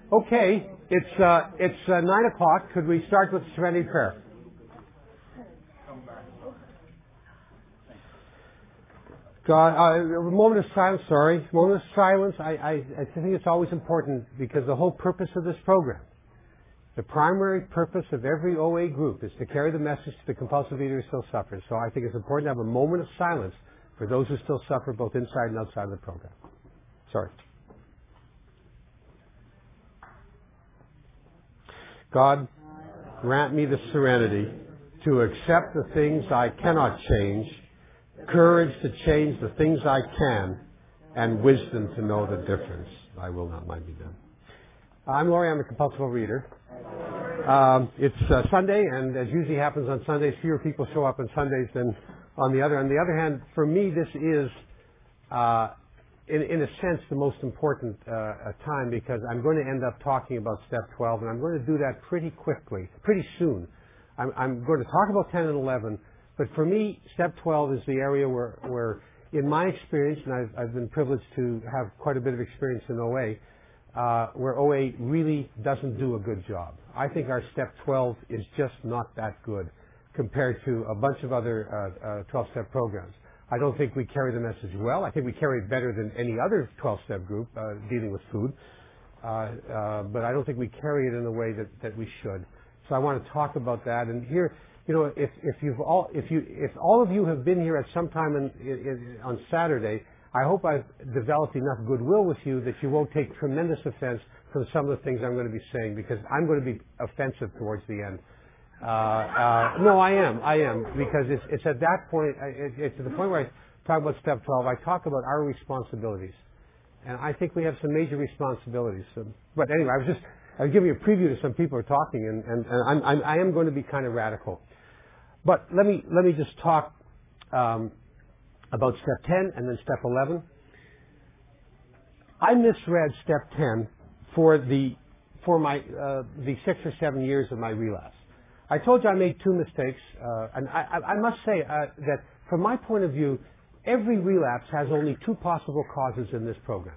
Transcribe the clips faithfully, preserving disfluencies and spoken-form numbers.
Okay, it's uh, it's uh, nine o'clock. Could we start with the Serenity Prayer? God, uh, a moment of silence. Sorry, a moment of silence. I, I I think it's always important because the whole purpose of this program, the primary purpose of every O A group, is to carry the message to the compulsive eater who still suffers. So I think it's important to have a moment of silence for those who still suffer, both inside and outside of the program. Sorry. God, grant me the serenity to accept the things I cannot change, courage to change the things I can, and wisdom to know the difference. I will not mind be done. I'm Laurie. I'm a compulsive overeater. Um, it's uh, Sunday, and as usually happens on Sundays, fewer people show up on Sundays than on the other. On the other hand, for me, this is uh, In, in a sense, the most important uh, time because I'm going to end up talking about step twelve, and I'm going to do that pretty quickly, pretty soon. I'm, I'm going to talk about ten and eleven, but for me, step twelve is the area where, where in my experience, and I've, I've been privileged to have quite a bit of experience in O A, uh, where O A really doesn't do a good job. I think our step twelve is just not that good compared to a bunch of other uh, uh, twelve-step programs. I don't think we carry the message well. I think we carry it better than any other twelve-step group uh, dealing with food. Uh, uh, but I don't think we carry it in the way that, that we should. So I want to talk about that. And here, you know, if, if you've all, if you, if all of you have been here at some time in, in, on Saturday, I hope I've developed enough goodwill with you that you won't take tremendous offense from some of the things I'm going to be saying, because I'm going to be offensive towards the end. Uh, uh, no, I am. I am. Because it's, it's at that point, it, it's at the point where I talk about step twelve, I talk about our responsibilities. And I think we have some major responsibilities. So, but anyway, I was just, I was giving you a preview to some people who are talking, and, and, and I'm, I'm, I am going to be kind of radical. But let me, let me just talk, um, about step ten and then step eleven. I misread step ten for the, for my, uh, the six or seven years of my relapse. I told you I made two mistakes, uh, and I, I, I must say uh, that from my point of view, every relapse has only two possible causes in this program.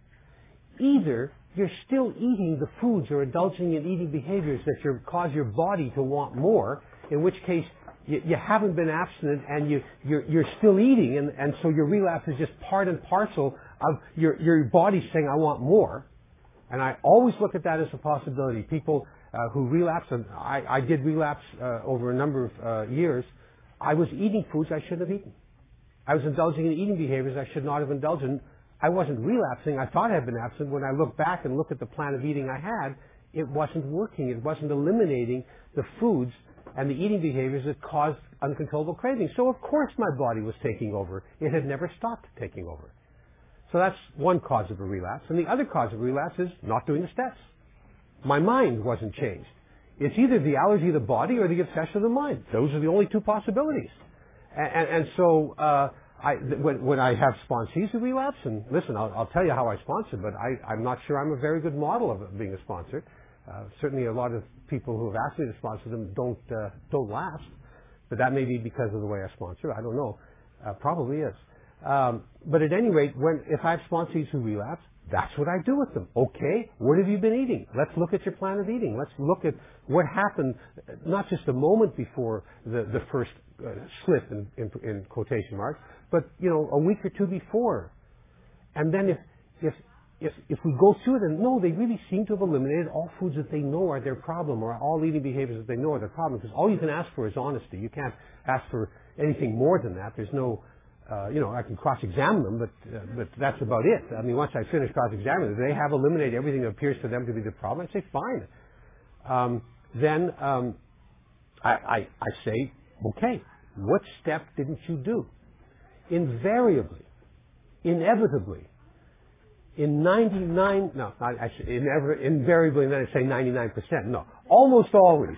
Either you're still eating the foods or indulging in eating behaviors that your, cause your body to want more, in which case you, you haven't been abstinent and you, you're, you're still eating, and, and so your relapse is just part and parcel of your, your body saying, I want more. And I always look at that as a possibility. People Uh, who relapse, and I, I did relapse uh, over a number of uh, years. I was eating foods I shouldn't have eaten. I was indulging in eating behaviors I should not have indulged in. I wasn't relapsing. I thought I had been absent. When I look back and look at the plan of eating I had, it wasn't working. It wasn't eliminating the foods and the eating behaviors that caused uncontrollable craving. So of course my body was taking over. It had never stopped taking over. So that's one cause of a relapse. And the other cause of a relapse is not doing the steps. My mind wasn't changed. It's either the allergy of the body or the obsession of the mind. Those are the only two possibilities. And, and, and so uh, I, when, when I have sponsees who relapse, and listen, I'll, I'll tell you how I sponsor, but I, I'm not sure I'm a very good model of being a sponsor. Uh, certainly a lot of people who have asked me to sponsor them don't, uh, don't last. But that may be because of the way I sponsor. I don't know. Uh, probably is. Um, but at any rate, when, if I have sponsees who relapse, that's what I do with them. Okay, what have you been eating? Let's look at your plan of eating. Let's look at what happened, not just a moment before the, the first uh, slip, in, in, in quotation marks, but, you know, a week or two before. And then if, if, if, if we go through it and no, they really seem to have eliminated all foods that they know are their problem, or all eating behaviors that they know are their problem, because all you can ask for is honesty. You can't ask for anything more than that. There's no Uh, you know, I can cross-examine them, but uh, but that's about it. I mean, once I finish cross-examining them, they have eliminated everything that appears to them to be the problem. I say, fine. Um, then um, I, I, I say, okay, what step didn't you do? Invariably, inevitably, in ninety-nine, no, I, I say inever, invariably, and then I say ninety-nine percent. No, almost always,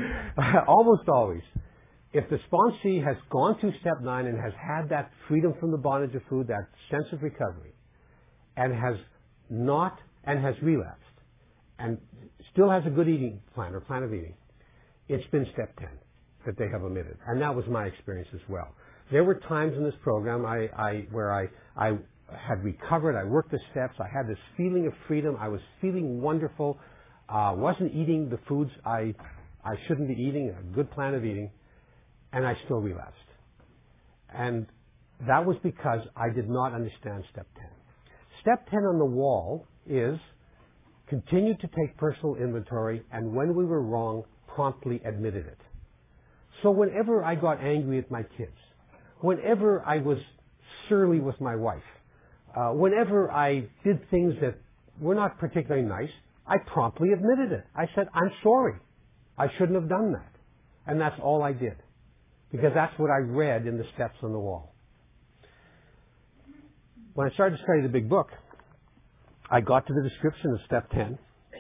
almost always. If the sponsee has gone through step nine and has had that freedom from the bondage of food, that sense of recovery, and has not, and has relapsed, and still has a good eating plan or plan of eating, it's been step ten that they have omitted. And that was my experience as well. There were times in this program I, I, where I, I had recovered. I worked the steps. I had this feeling of freedom. I was feeling wonderful. Uh, wasn't eating the foods I I shouldn't be eating, a good plan of eating, and I still relapsed. And that was because I did not understand step ten. Step ten on the wall is continue to take personal inventory, and when we were wrong, promptly admitted it. So whenever I got angry at my kids, whenever I was surly with my wife, uh, whenever I did things that were not particularly nice, I promptly admitted it. I said, I'm sorry. I shouldn't have done that. And that's all I did. Because that's what I read in the steps on the wall. When I started to study the big book, I got to the description of step ten.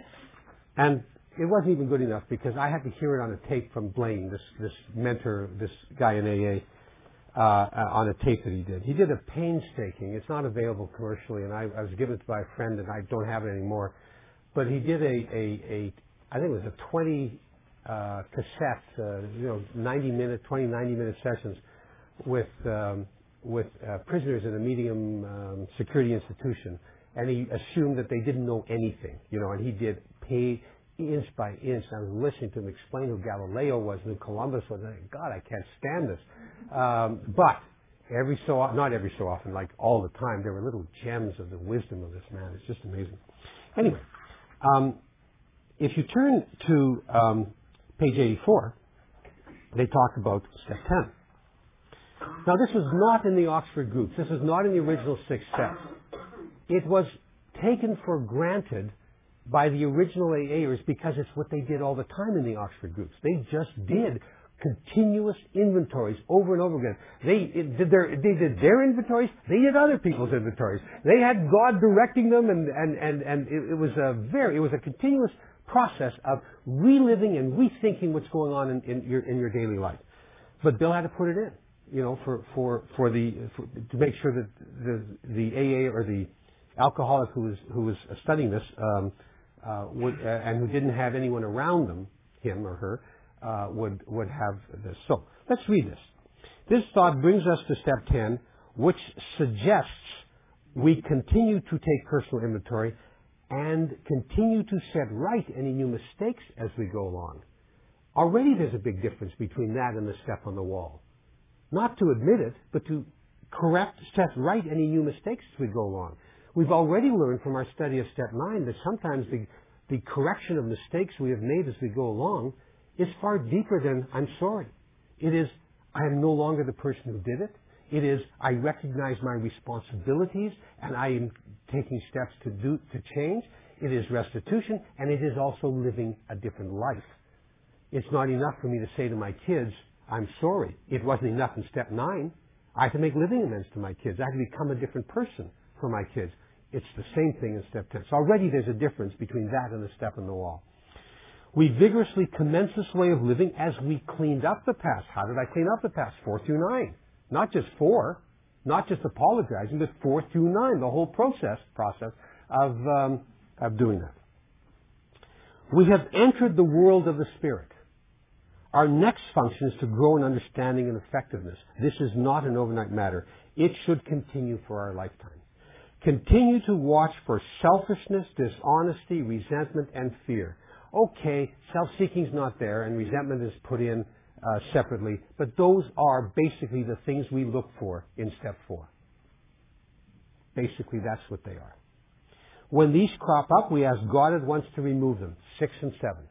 And it wasn't even good enough because I had to hear it on a tape from Blaine, this, this mentor, this guy in A A, uh, on a tape that he did. He did a painstaking, it's not available commercially, and I, I was given it by a friend and I don't have it anymore. But he did a, a, a I think it was a twenty uh, cassette, uh, you know, ninety minute, twenty, ninety minute sessions with, um, with uh, prisoners in a medium um, security institution. And he assumed that they didn't know anything, you know, and he did pay inch by inch. I was listening to him explain who Galileo was and who Columbus was. And I thought, God, I can't stand this. Um, but every so often, not every so often, like all the time, there were little gems of the wisdom of this man. It's just amazing. Anyway, um, if you turn to um, page eighty-four, they talk about step ten. Now, this was not in the Oxford groups. This was not in the original six steps. It was taken for granted by the original AAers because it's what they did all the time in the Oxford groups. They just did continuous inventories over and over again. They it, did their they did their inventories. They did other people's inventories. They had God directing them, and and and and it, it was a very it was a continuous process of reliving and rethinking what's going on in, in your in your daily life. But Bill had to put it in, you know, for for for the for, to make sure that the the A A or the alcoholic who was who was studying this um, uh, would uh, and who didn't have anyone around them, him or her, uh, would would have this. So let's read this. This thought brings us to step ten, which suggests we continue to take personal inventory and continue to set right any new mistakes as we go along. Already there's a big difference between that and the step on the wall. Not to admit it, but to correct, set right any new mistakes as we go along. We've already learned from our study of step nine that sometimes the, the correction of mistakes we have made as we go along is far deeper than I'm sorry. It is, I am no longer the person who did it. It is, I recognize my responsibilities and I am taking steps to do, to change. It is restitution, and it is also living a different life. It's not enough for me to say to my kids, I'm sorry. It wasn't enough in step nine. I had to make living amends to my kids. I had to become a different person for my kids. It's the same thing in step ten. So already there's a difference between that and the step on the wall. We vigorously commence this way of living as we cleaned up the past. How did I clean up the past? Four through nine. Not just four, not just apologizing, but four through nine, the whole process process of, um, of doing that. We have entered the world of the Spirit. Our next function is to grow in understanding and effectiveness. This is not an overnight matter. It should continue for our lifetime. Continue to watch for selfishness, dishonesty, resentment, and fear. Okay, self-seeking is not there, and resentment is put in uh, separately, but those are basically the things we look for in step four. Basically, that's what they are. When these crop up, we ask God at once to remove them, six and seven.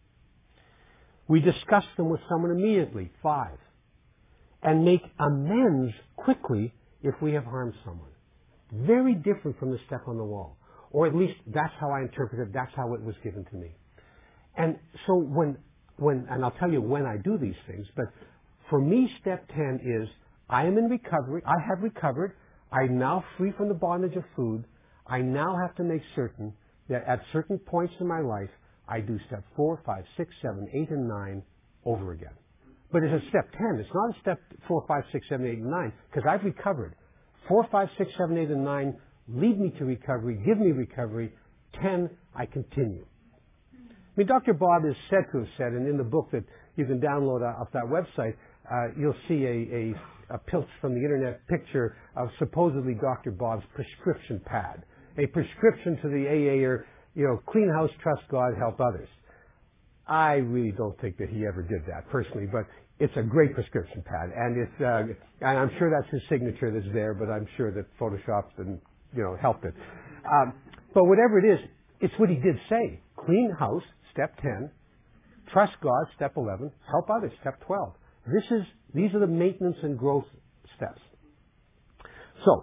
We discuss them with someone immediately, five. And make amends quickly if we have harmed someone. Very different from the step on the wall. Or at least that's how I interpret it. That's how it was given to me. And so when, when, and I'll tell you when I do these things, but for me, step ten is I am in recovery. I have recovered. I'm now free from the bondage of food. I now have to make certain that at certain points in my life, I do step four, five, six, seven, eight, and nine over again. But it's a step ten. It's not a step four, five, six, seven, eight, and nine, because I've recovered. Four, five, six, seven, eight, and nine lead me to recovery, give me recovery. Ten, I continue. I mean, Doctor Bob is said to have said, and in the book that you can download off that website, uh, you'll see a, a, a pilch from the internet picture of supposedly Doctor Bob's prescription pad. A prescription to the A A or, you know, clean house, trust God, help others. I really don't think that he ever did that personally, but it's a great prescription pad, and it's uh, and I'm sure that's his signature that's there, but I'm sure that Photoshop's and you know helped it. Um, but whatever it is, it's what he did say: clean house, step ten, trust God, step eleven, help others, step twelve. This is these are the maintenance and growth steps. So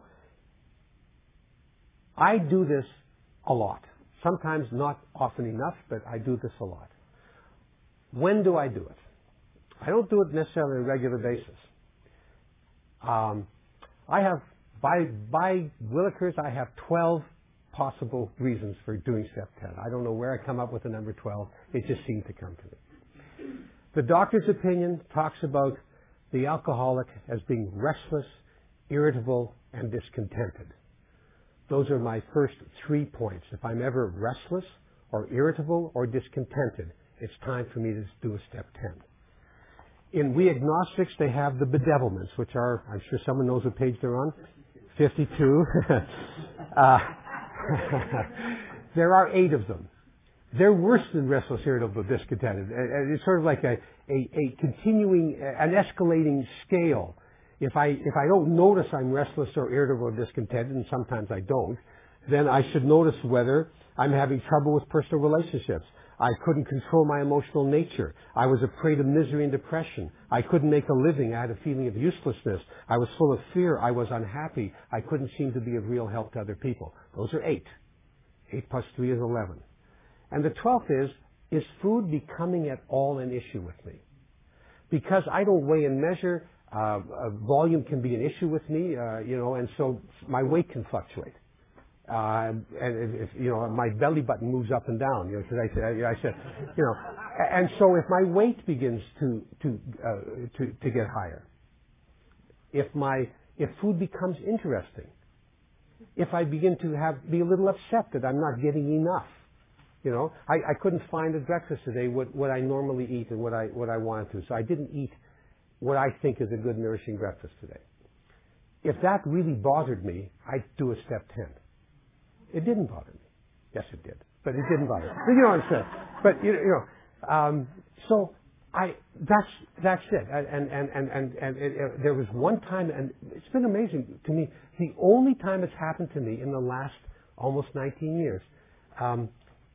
I do this a lot. Sometimes not often enough, but I do this a lot. When do I do it? I don't do it necessarily on a regular basis. Um, I have, by, by Willikers, I have twelve possible reasons for doing step ten. I don't know where I come up with the number twelve. It just seemed to come to me. The doctor's opinion talks about the alcoholic as being restless, irritable, and discontented. Those are my first three points. If I'm ever restless or irritable or discontented, it's time for me to do a step ten. In We Agnostics, they have the bedevilments, which are, I'm sure someone knows what page they're on, fifty-two. uh, there are eight of them. They're worse than restless, irritable, discontented. It's sort of like a, a, a continuing, an escalating scale. If I, if I don't notice I'm restless or irritable or discontented, and sometimes I don't, then I should notice whether I'm having trouble with personal relationships. I couldn't control my emotional nature. I was a prey to misery and depression. I couldn't make a living. I had a feeling of uselessness. I was full of fear. I was unhappy. I couldn't seem to be of real help to other people. Those are eight. Eight plus three is eleven. And the twelfth is, is food becoming at all an issue with me? Because I don't weigh and measure, uh, uh, volume can be an issue with me, uh, you know, and so my weight can fluctuate. Uh, and if, you know, my belly button moves up and down, you know, because I said, I said, you know, and so if my weight begins to, to, uh, to, to get higher, if my, if food becomes interesting, if I begin to have, be a little upset that I'm not getting enough, you know, I, I couldn't find at breakfast today what, what I normally eat and what I, what I wanted to, so I didn't eat what I think is a good nourishing breakfast today. If that really bothered me, I'd do a step ten. It didn't bother me. Yes, it did, but it didn't bother me. You know what I'm saying? But you know, you know um, so I that's that's it. And and and and and it, it, there was one time, and it's been amazing to me. The only time it's happened to me in the last almost nineteen years, um,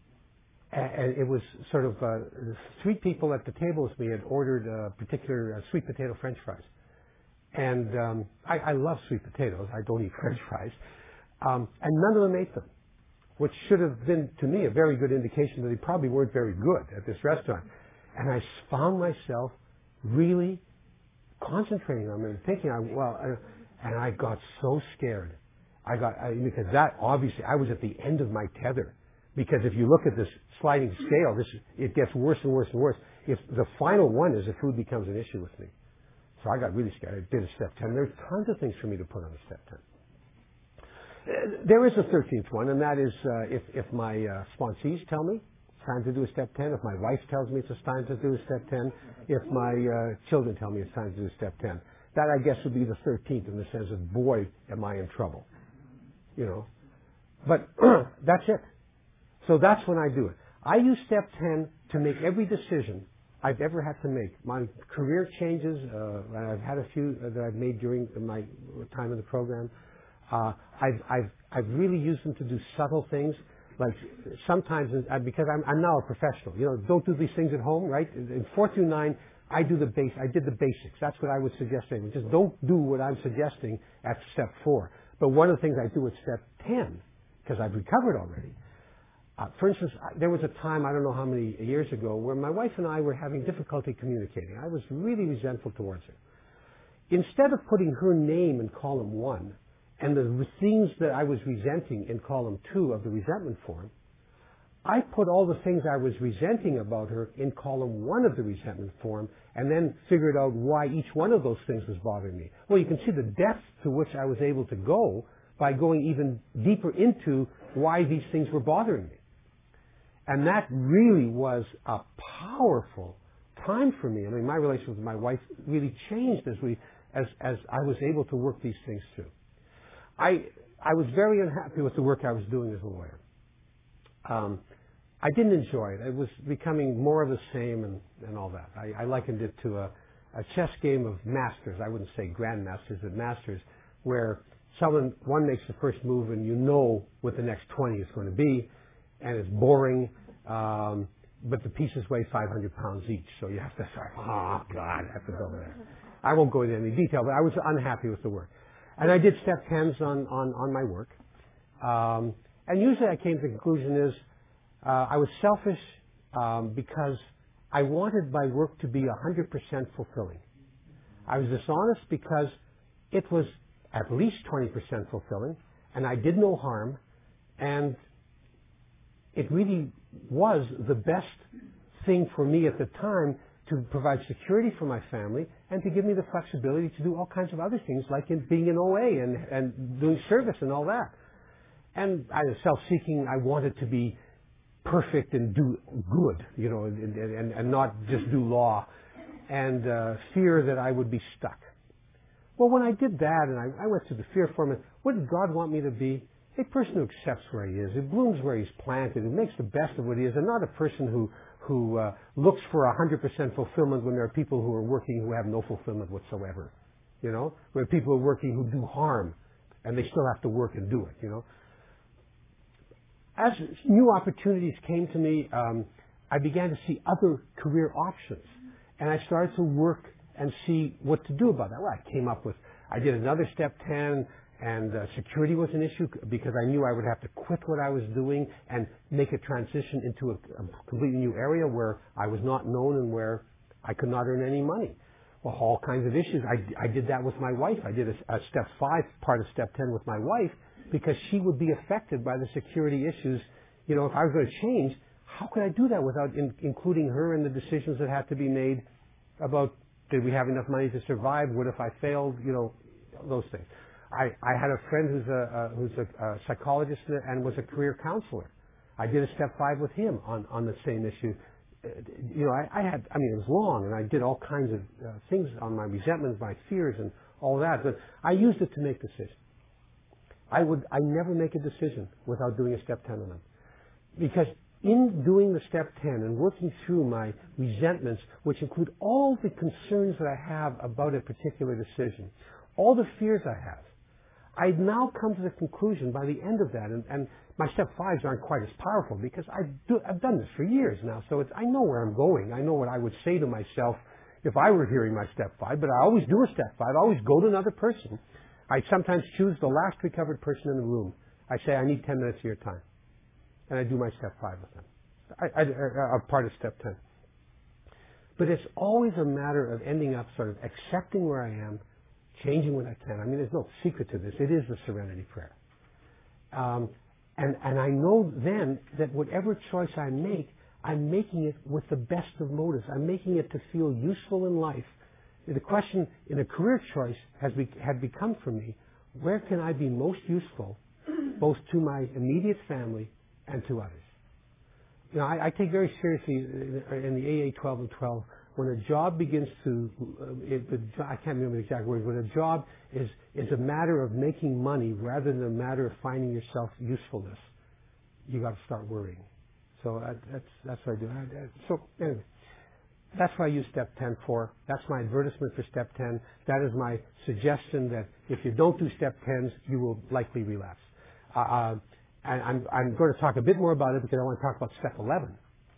and, and it was sort of uh, three people at the table with me had ordered a particular uh, sweet potato French fries, and um, I, I love sweet potatoes. I don't eat French fries. Um, and none of them ate them, which should have been, to me, a very good indication that they probably weren't very good at this restaurant. And I found myself really concentrating on them and thinking, I, well, uh, and I got so scared. I got, I, because that, obviously, I was at the end of my tether. Because if you look at this sliding scale, this, it gets worse and worse and worse. If the final one is if food becomes an issue with me. So I got really scared. I did a step ten. There's tons of things for me to put on a step ten. There is a thirteenth one, and that is uh, if, if my uh, sponsees tell me it's time to do a step ten, if my wife tells me it's time to do a step ten, if my uh, children tell me it's time to do a step ten. That, I guess, would be the thirteenth in the sense of, boy, am I in trouble. You know. But that's it. So that's when I do it. I use step ten to make every decision I've ever had to make. My career changes, uh, I've had a few that I've made during my time in the program. Uh, I've, I've, I've really used them to do subtle things, like sometimes, because I'm, I'm now a professional, you know, don't do these things at home, right? In four through nine, I do the base, I did the basics. That's what I would suggest saying. Just don't do what I'm suggesting at step four. But one of the things I do at step ten, because I've recovered already. Uh, for instance, there was a time, I don't know how many years ago, where my wife and I were having difficulty communicating. I was really resentful towards her. Instead of putting her name in column one, and the things that I was resenting in column two of the resentment form, I put all the things I was resenting about her in column one of the resentment form, and then figured out why each one of those things was bothering me. Well, you can see the depth to which I was able to go by going even deeper into why these things were bothering me. And that really was a powerful time for me. I mean, my relationship with my wife really changed as we as, as I was able to work these things through. I, I was very unhappy with the work I was doing as a lawyer. Um, I didn't enjoy it. It was becoming more of the same and, and all that. I, I likened it to a, a chess game of masters. I wouldn't say grandmasters, but masters, where someone, one makes the first move and you know what the next twenty is going to be, and it's boring, um, but the pieces weigh five hundred pounds each, so you have to start, oh, God, I have to go there. I won't go into any detail, but I was unhappy with the work. And I did step tens on, on, on my work. Um, and usually I came to the conclusion is uh, I was selfish um, because I wanted my work to be one hundred percent fulfilling. I was dishonest because it was at least twenty percent fulfilling, and I did no harm, and it really was the best thing for me at the time to provide security for my family and to give me the flexibility to do all kinds of other things like in being in O A and, and doing service and all that. And I was self-seeking. I wanted to be perfect and do good, you know, and, and, and not just do law, and uh, fear that I would be stuck. Well, when I did that and I, I went through the fear form, what did God want me to be? A person who accepts where he is, who blooms where he's planted, who makes the best of what he is, and not a person who who uh, looks for one hundred percent fulfillment when there are people who are working who have no fulfillment whatsoever. You know, where people are working who do harm, and they still have to work and do it. You know, as new opportunities came to me, um, I began to see other career options, and I started to work and see what to do about that. Well, I came up with, I did another step ten. And uh, security was an issue because I knew I would have to quit what I was doing and make a transition into a, a completely new area where I was not known and where I could not earn any money. Well, all kinds of issues. I, I did that with my wife. I did a, a step five part of step ten with my wife because she would be affected by the security issues. You know, if I was going to change, how could I do that without in, including her in the decisions that had to be made about did we have enough money to survive? What if I failed? You know, those things. I, I had a friend who's a, uh, who's a, a psychologist and was a career counselor. I did a step five with him on, on the same issue. Uh, you know, I, I had, I mean, it was long, and I did all kinds of uh, things on my resentments, my fears, and all that. But I used it to make decisions. I would, I never make a decision without doing a step ten on them, because in doing the step ten and working through my resentments, which include all the concerns that I have about a particular decision, all the fears I have, I've now come to the conclusion by the end of that, and, and my step fives aren't quite as powerful because I do, I've done this for years now, so it's, I know where I'm going. I know what I would say to myself if I were hearing my step five, but I always do a step five. I always go to another person. I sometimes choose the last recovered person in the room. I say, I need ten minutes of your time, and I do my step five with them. I, I, I, I'm part of step ten. But it's always a matter of ending up sort of accepting where I am, changing when I can. I mean, there's no secret to this. It is the serenity prayer. Um, and, and I know then that whatever choice I make, I'm making it with the best of motives. I'm making it to feel useful in life. The question in a career choice has be, had become for me, where can I be most useful, both to my immediate family and to others? You know, I, I take very seriously in the A A twelve and twelve, when a job begins to, uh, it, I can't remember the exact words, when a job is, is a matter of making money rather than a matter of finding yourself usefulness, you got to start worrying. So I, that's, that's what I do. I, I, so anyway, that's what I use step ten for. That's my advertisement for step ten. That is my suggestion that if you don't do step tens, you will likely relapse. Uh, uh, and I'm, I'm going to talk a bit more about it because I want to talk about step eleven.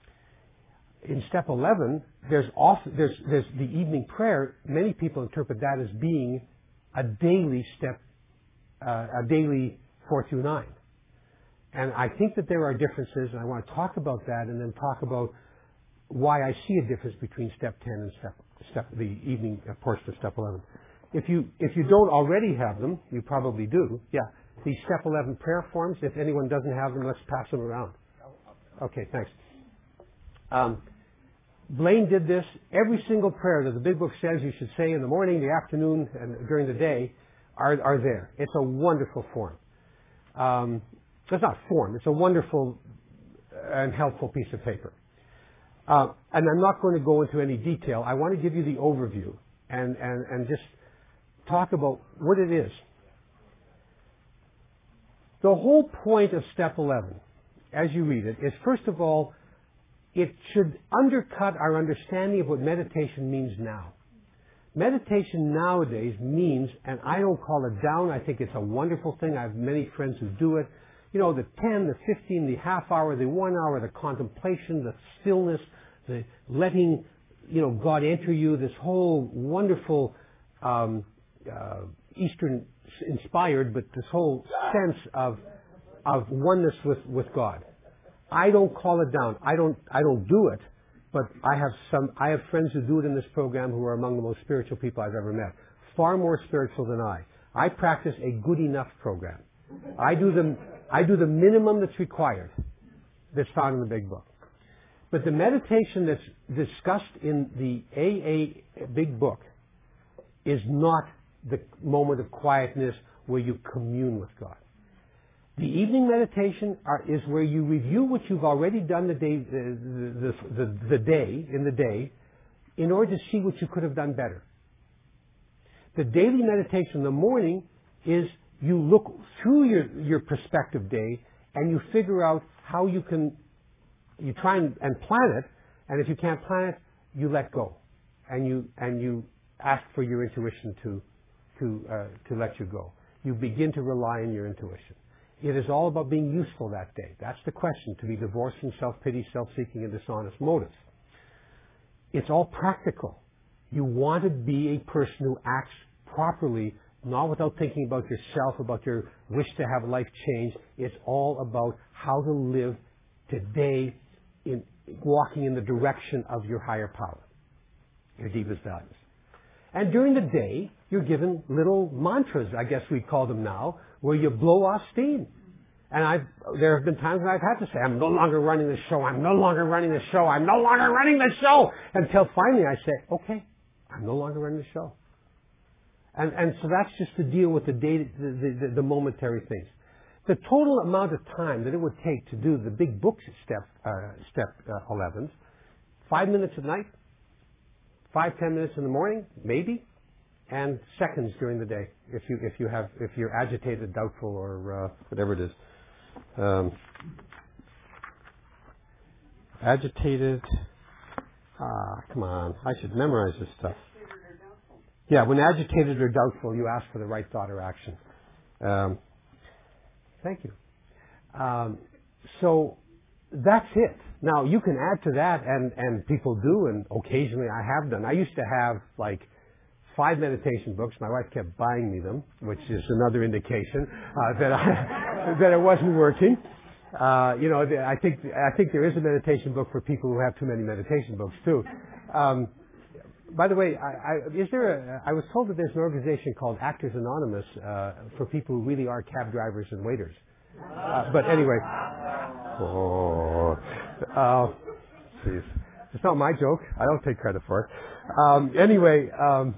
In step eleven, there's, often, there's, there's the evening prayer. Many people interpret that as being a daily step, uh, a daily four through nine. And I think that there are differences, and I want to talk about that and then talk about why I see a difference between step ten and step, step the evening portion of step eleven. If you, if you don't already have them, you probably do. Yeah. These step eleven prayer forms, if anyone doesn't have them, let's pass them around. Okay, thanks. Um, Blaine did this. Every single prayer that the Big Book says you should say in the morning, the afternoon, and during the day are, are there. It's a wonderful form. Um, it's not form. It's a wonderful and helpful piece of paper. Uh, and I'm not going to go into any detail. I want to give you the overview and, and, and just talk about what it is. The whole point of step eleven, as you read it, is first of all, it should undercut our understanding of what meditation means now. Meditation nowadays means, and I don't call it down, I think it's a wonderful thing. I have many friends who do it. You know, the ten, the fifteen, the half hour, the one hour, the contemplation, the stillness, the letting, you know, God enter you, this whole wonderful um, uh, Eastern inspired, but this whole sense of of oneness with, with God. I don't call it down. I don't I don't do it, but I have some I have friends who do it in this program who are among the most spiritual people I've ever met. Far more spiritual than I. I practice a good enough program. I do the I do the minimum that's required, that's found in the Big Book. But the meditation that's discussed in the A A Big Book is not the moment of quietness where you commune with God. The evening meditation are, is where you review what you've already done the day, the, the, the, the day, in the day, in order to see what you could have done better. The daily meditation in the morning is you look through your, your prospective day and you figure out how you can, you try and, and plan it, and if you can't plan it, you let go. And you, and you ask for your intuition to, to, uh, to let you go. You begin to rely on your intuition. It is all about being useful that day. That's the question, to be divorced from self-pity, self-seeking, and dishonest motives. It's all practical. You want to be a person who acts properly, not without thinking about yourself, about your wish to have life change. It's all about how to live today in walking in the direction of your higher power, your deepest values. And during the day, you're given little mantras, I guess we call them now, where you blow off steam. And I've, there have been times when I've had to say, I'm no longer running the show, I'm no longer running the show, I'm no longer running the show, until finally I say, okay, I'm no longer running the show. And, and so that's just to deal with the, day, the, the, the momentary things. The total amount of time that it would take to do the Big Book step, uh, step uh, eleven, five minutes at night, five, ten minutes in the morning, maybe, and seconds during the day, if you if you have if you're agitated, doubtful, or uh, whatever it is. Um, agitated. Ah, come on! I should memorize this stuff. Yeah, when agitated or doubtful, you ask for the right thought or action. Um, thank you. Um, so that's it. Now you can add to that, and and people do, and occasionally I have done. I used to have like five meditation books. My wife kept buying me them, which is another indication uh, that I, that it wasn't working. Uh, you know, I think I think there is a meditation book for people who have too many meditation books too. Um, by the way, I, I, is there? A, I was told that there's an organization called Actors Anonymous uh, for people who really are cab drivers and waiters. Uh, but anyway, oh, uh, please, it's not my joke. I don't take credit for it. Um, anyway. Um,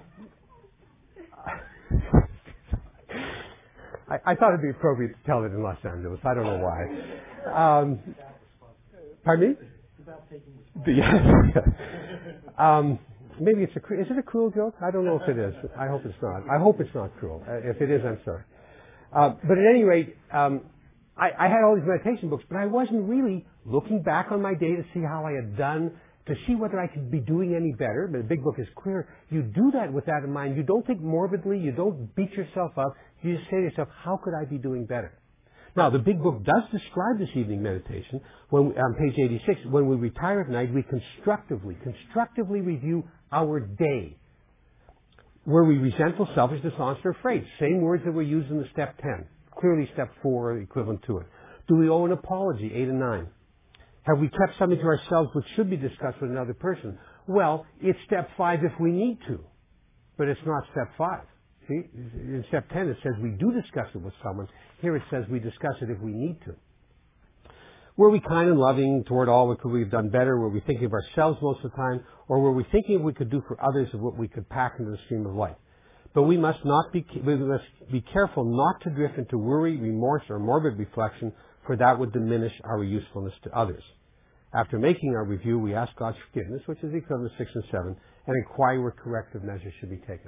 I, I thought it'd be appropriate to tell it in Los Angeles. I don't know why. Um, pardon me? Yes. um, maybe it's a. Is it a cruel joke? I don't know if it is. I hope it's not. I hope it's not cruel. Uh, if it is, I'm sorry. Uh, but at any rate, um, I, I had all these meditation books, but I wasn't really looking back on my day to see how I had done, to see whether I could be doing any better. But the Big Book is clear. You do that with that in mind. You don't think morbidly. You don't beat yourself up. You just say to yourself, how could I be doing better? Now, the Big Book does describe this evening meditation. When we, on page eighty-six, when we retire at night, we constructively, constructively review our day. Were we resentful, selfish, dishonest, or afraid? Same words that were used in the step ten. Clearly step four are equivalent to it. Do we owe an apology? eight and nine. Have we kept something to ourselves which should be discussed with another person? Well, it's step five if we need to, but it's not step five. See, in step ten it says we do discuss it with someone. Here it says we discuss it if we need to. Were we kind and loving toward all? What could we have done better? Were we thinking of ourselves most of the time? Or were we thinking of what we could do for others of what we could pack into the stream of life? But we must not be, we must be careful not to drift into worry, remorse, or morbid reflection, for that would diminish our usefulness to others. After making our review, we ask God's forgiveness, which is equivalent to six and seven, and inquire where corrective measures should be taken.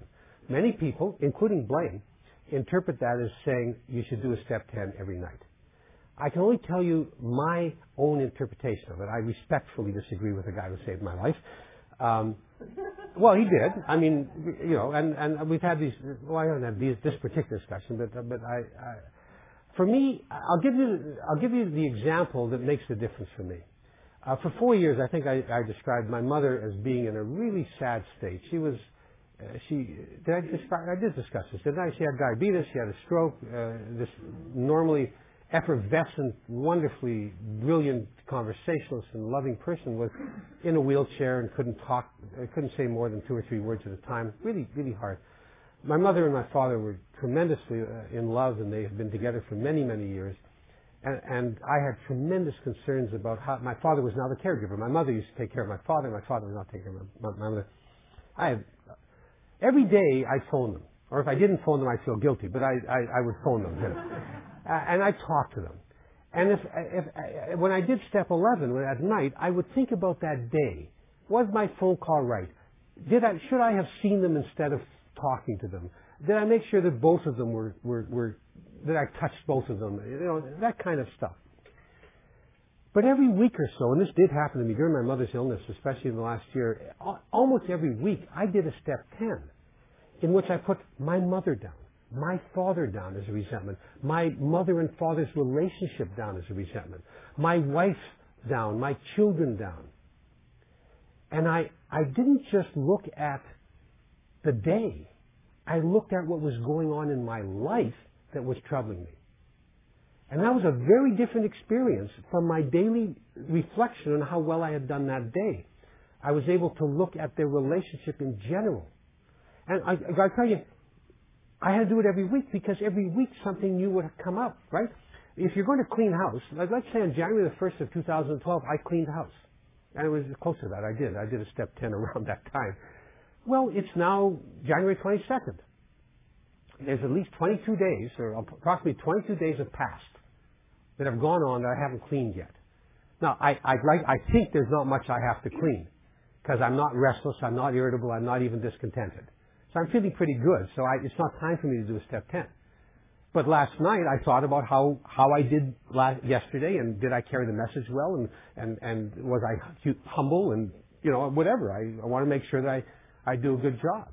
Many people, including Blaine, interpret that as saying you should do a step ten every night. I can only tell you my own interpretation of it. I respectfully disagree with the guy who saved my life. Um, well, he did. I mean, you know, and, and we've had these, well, I don't have these, this particular discussion, but, but I, I, for me, I'll give you, I'll give you the example that makes the difference for me. Uh, for four years, I think I, I described my mother as being in a really sad state. She was, uh, she, did I describe, I did discuss this, didn't I? She had diabetes, she had a stroke, uh, this normally effervescent, wonderfully brilliant conversationalist and loving person was in a wheelchair and couldn't talk, uh, couldn't say more than two or three words at a time. Really, really hard. My mother and my father were tremendously uh, in love, and they had been together for many, many years. And, and I had tremendous concerns about how my father was now the caregiver. My mother used to take care of my father. My father was not taking care of my, my mother. I had, every day I phoned them, or if I didn't phone them, I'd feel guilty. But I, I, I would phone them, you know. uh, and I'd talk to them. And if, if, if when I did step eleven at night, I would think about that day. Was my phone call right? Did I should I have seen them instead of talking to them? Did I make sure that both of them were were, were that I touched both of them, you know, that kind of stuff. But every week or so, and this did happen to me during my mother's illness, especially in the last year, almost every week I did a step ten in which I put my mother down, my father down as a resentment, my mother and father's relationship down as a resentment, my wife down, my children down. And I, I didn't just look at the day. I looked at what was going on in my life that was troubling me. And that was a very different experience from my daily reflection on how well I had done that day. I was able to look at their relationship in general. And I, I gotta tell you, I had to do it every week because every week something new would have come up, right? If you're going to clean house, like let's say on January the first of two thousand twelve, I cleaned house. And it was close to that. I did. I did a step ten around that time. Well, it's now January twenty-second. There's at least twenty-two days, or approximately twenty-two days have passed that have gone on that I haven't cleaned yet. Now, I, I'd like, I think there's not much I have to clean because I'm not restless, I'm not irritable, I'm not even discontented. So I'm feeling pretty good. So I, it's not time for me to do a step ten. But last night I thought about how, how I did last, yesterday, and did I carry the message well, and, and, and was I humble, and you know, whatever. I, I want to make sure that I, I do a good job.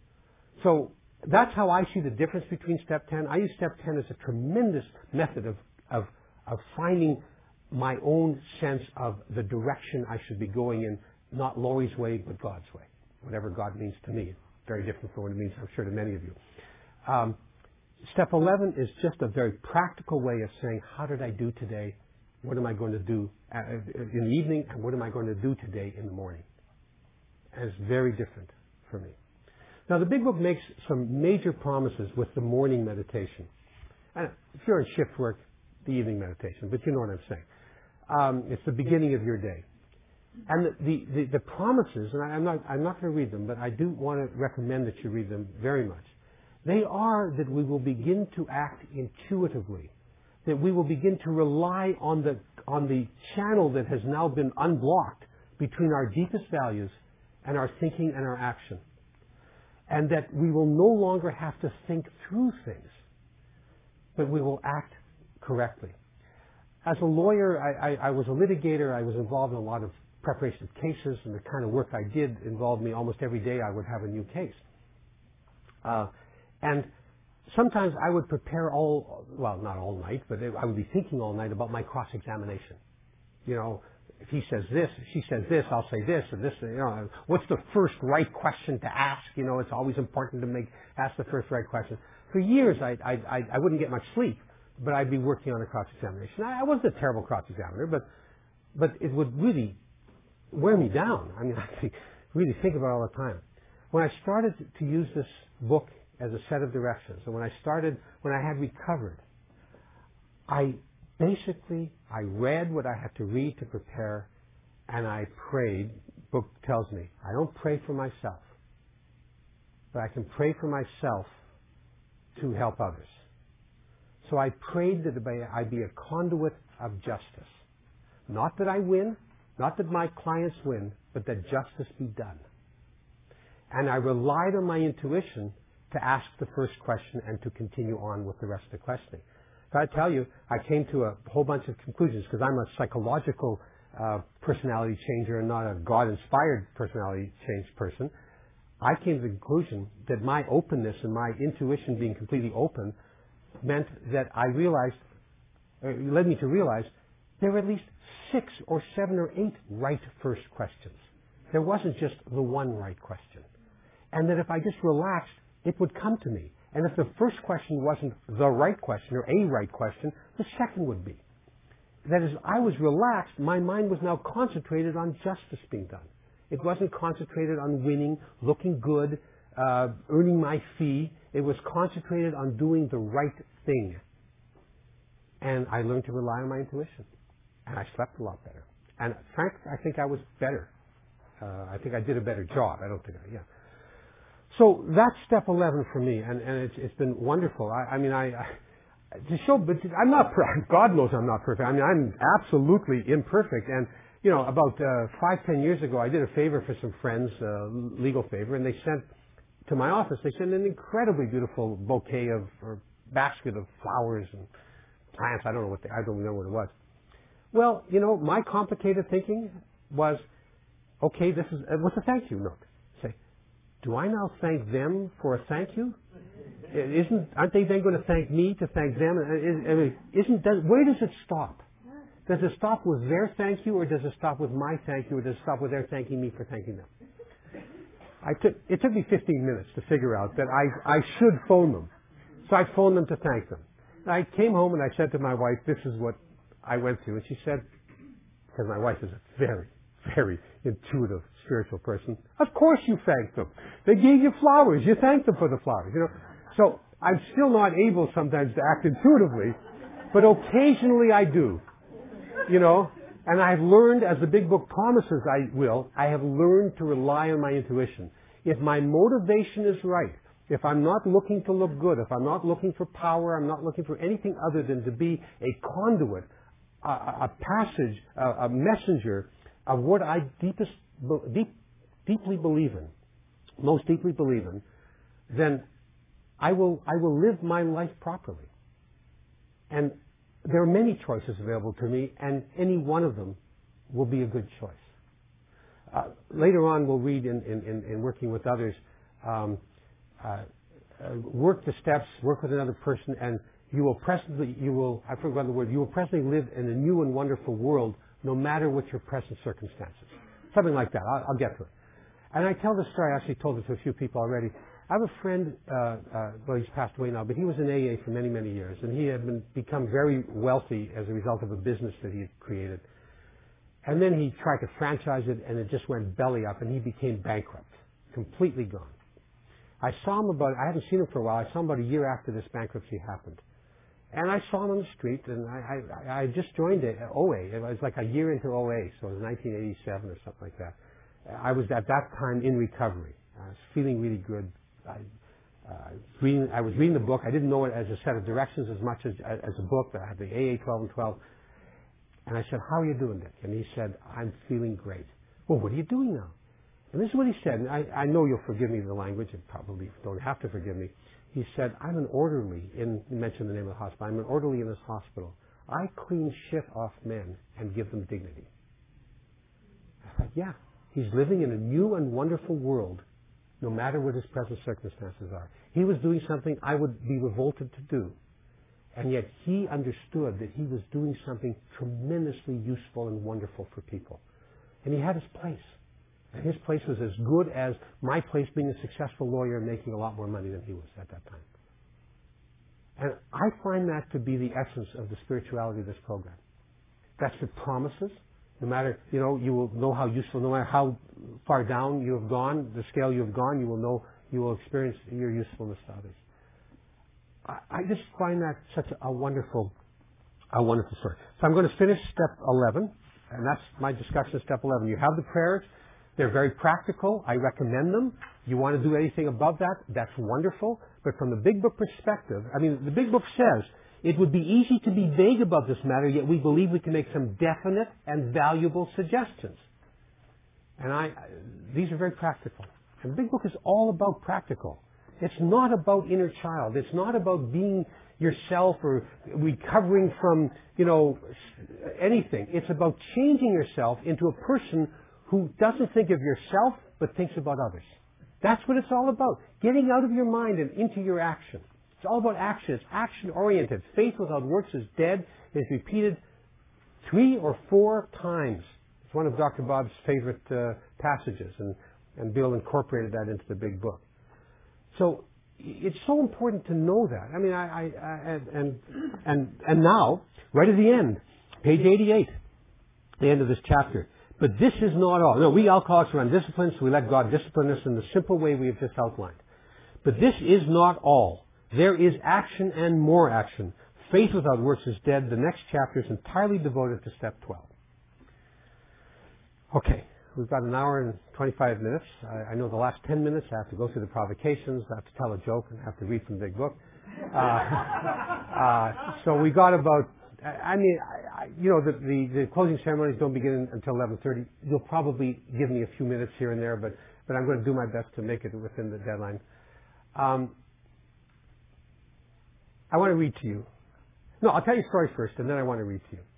So that's how I see the difference between step ten. I use step ten as a tremendous method of, of, of finding my own sense of the direction I should be going in, not Laurie's way, but God's way. Whatever God means to me. It's very different from what it means, I'm sure, to many of you. Um, step eleven is just a very practical way of saying, how did I do today? What am I going to do in the evening? And what am I going to do today in the morning? And it's very different for me. Now, the Big Book makes some major promises with the morning meditation. And if you're in shift work, the evening meditation, but you know what I'm saying. Um, it's the beginning of your day. And the, the, the, the promises, and I, I'm not, I'm not going to read them, but I do want to recommend that you read them very much. They are that we will begin to act intuitively, that we will begin to rely on the, on the channel that has now been unblocked between our deepest values and our thinking and our action. And that we will no longer have to think through things, but we will act correctly. As a lawyer, I, I, I was a litigator. I was involved in a lot of preparation of cases, and the kind of work I did involved me almost every day I would have a new case. Uh, and sometimes I would prepare all, well, not all night, but I would be thinking all night about my cross-examination. You know, if he says this, if she says this, I'll say this, or this, you know, what's the first right question to ask? You know, it's always important to make, ask the first right question. For years, I, I, I, I wouldn't get much sleep, but I'd be working on a cross-examination. I, I wasn't a terrible cross-examiner, but, but it would really wear me down. I mean, I think, really think about it all the time. When I started to use this book as a set of directions, and when I started, when I had recovered, I basically, I read what I had to read to prepare, and I prayed. The book tells me, I don't pray for myself, but I can pray for myself to help others. So I prayed that I be a conduit of justice. Not that I win, not that my clients win, but that justice be done. And I relied on my intuition to ask the first question and to continue on with the rest of the questioning. So I tell you, I came to a whole bunch of conclusions because I'm a psychological uh, personality changer and not a God-inspired personality change person. I came to the conclusion that my openness and my intuition being completely open meant that I realized, or led me to realize, there were at least six or seven or eight right first questions. There wasn't just the one right question. And that if I just relaxed, it would come to me. And if the first question wasn't the right question or a right question, the second would be. That is, I was relaxed, my mind was now concentrated on justice being done. It wasn't concentrated on winning, looking good, uh, earning my fee. It was concentrated on doing the right thing. And I learned to rely on my intuition. And I slept a lot better. And frankly, I think I was better. Uh, I think I did a better job. I don't think I, yeah. So that's step eleven for me, and, and it's, it's been wonderful. I, I mean, I, I to show, but I'm not. God knows I'm not perfect. I mean, I'm absolutely imperfect. And you know, about uh, five, ten years ago, I did a favor for some friends, uh, legal favor, and they sent to my office. They sent an incredibly beautiful bouquet of or basket of flowers and plants. I don't know what they, I don't know what it was. Well, you know, my complicated thinking was, okay, this is uh, what's a thank you note. Say, do I now thank them for a thank you? Isn't aren't they then going to thank me to thank them? Isn't does, where does it stop? Does it stop with their thank you, or does it stop with my thank you, or does it stop with their thanking me for thanking them? I took it took me fifteen minutes to figure out that I I should phone them, so I phoned them to thank them. And I came home and I said to my wife, "This is what I went through," and she said, because my wife is a very very intuitive, spiritual person. Of course you thanked them. They gave you flowers. You thanked them for the flowers. You know, so I'm still not able sometimes to act intuitively, but occasionally I do. You know, and I've learned, as the big book promises I will, I have learned to rely on my intuition. If my motivation is right, if I'm not looking to look good, if I'm not looking for power, I'm not looking for anything other than to be a conduit, a, a passage, a, a messenger of what I deepest, deep, deeply believe in, most deeply believe in, then I will, I will live my life properly. And there are many choices available to me, and any one of them will be a good choice. Uh, later on, we'll read in, in, in, in working with others, um, uh, uh, work the steps, work with another person, and you will presently, you will, I forgot the word, you will presently live in a new and wonderful world, no matter what your present circumstances. Something like that. I'll, I'll get to it. And I tell this story, I actually told it to a few people already. I have a friend, uh, uh, well, he's passed away now, but he was in A A for many, many years, and he had been, become very wealthy as a result of a business that he had created. And then he tried to franchise it, and it just went belly up, and he became bankrupt, completely gone. I saw him about, I hadn't seen him for a while, I saw him about a year after this bankruptcy happened. And I saw him on the street, and I, I, I just joined it, O A. It was like a year into O A, so it was nineteen eighty-seven or something like that. I was at that time in recovery. I was feeling really good. I, uh, reading, I was reading the book. I didn't know it as a set of directions as much as, as a book. I had the A A twelve and twelve. And I said, "How are you doing, Dick?" And he said, "I'm feeling great." "Well, what are you doing now?" And this is what he said. And I, I know you'll forgive me the language, and probably don't have to forgive me. He said, "I'm an orderly in," he mentioned the name of the hospital, "I'm an orderly in this hospital. I clean shit off men and give them dignity." I thought, yeah, he's living in a new and wonderful world, no matter what his present circumstances are. He was doing something I would be revolted to do. And yet he understood that he was doing something tremendously useful and wonderful for people. And he had his place. And his place was as good as my place, being a successful lawyer and making a lot more money than he was at that time. And I find that to be the essence of the spirituality of this program. That's the promises. No matter, you know, you will know how useful, no matter how far down you have gone, the scale you have gone, you will know, you will experience your usefulness to others. I, I just find that such a, a wonderful, a wonderful story. So I'm going to finish step eleven, and that's my discussion of step eleven. You have the prayers. They're very practical. I recommend them. You want to do anything above that, that's wonderful. But from the Big Book perspective, I mean, the Big Book says, it would be easy to be vague about this matter, yet we believe we can make some definite and valuable suggestions. And I, these are very practical. And the Big Book is all about practical. It's not about inner child. It's not about being yourself or recovering from, you know, anything. It's about changing yourself into a person who doesn't think of yourself but thinks about others. That's what it's all about. Getting out of your mind and into your action. It's all about action. It's action-oriented. Faith without works is dead. It's repeated three or four times. It's one of Doctor Bob's favorite uh, passages, and, and Bill incorporated that into the big book. So it's so important to know that. I mean, I, I, I and and and now, right at the end, page eighty-eight, the end of this chapter. But this is not all. No, we alcoholics are undisciplined, so we let God discipline us in the simple way we have just outlined. But this is not all. There is action and more action. Faith without works is dead. The next chapter is entirely devoted to step twelve. Okay, we've got an hour and twenty-five minutes. I, I know the last ten minutes I have to go through the provocations, I have to tell a joke, and I have to read from the big book. Uh, uh, so we got about, I mean, I, I, you know, the, the, the closing ceremonies don't begin until eleven thirty. You'll probably give me a few minutes here and there, but, but I'm going to do my best to make it within the deadline. Um, I want to read to you. No, I'll tell you a story first, and then I want to read to you.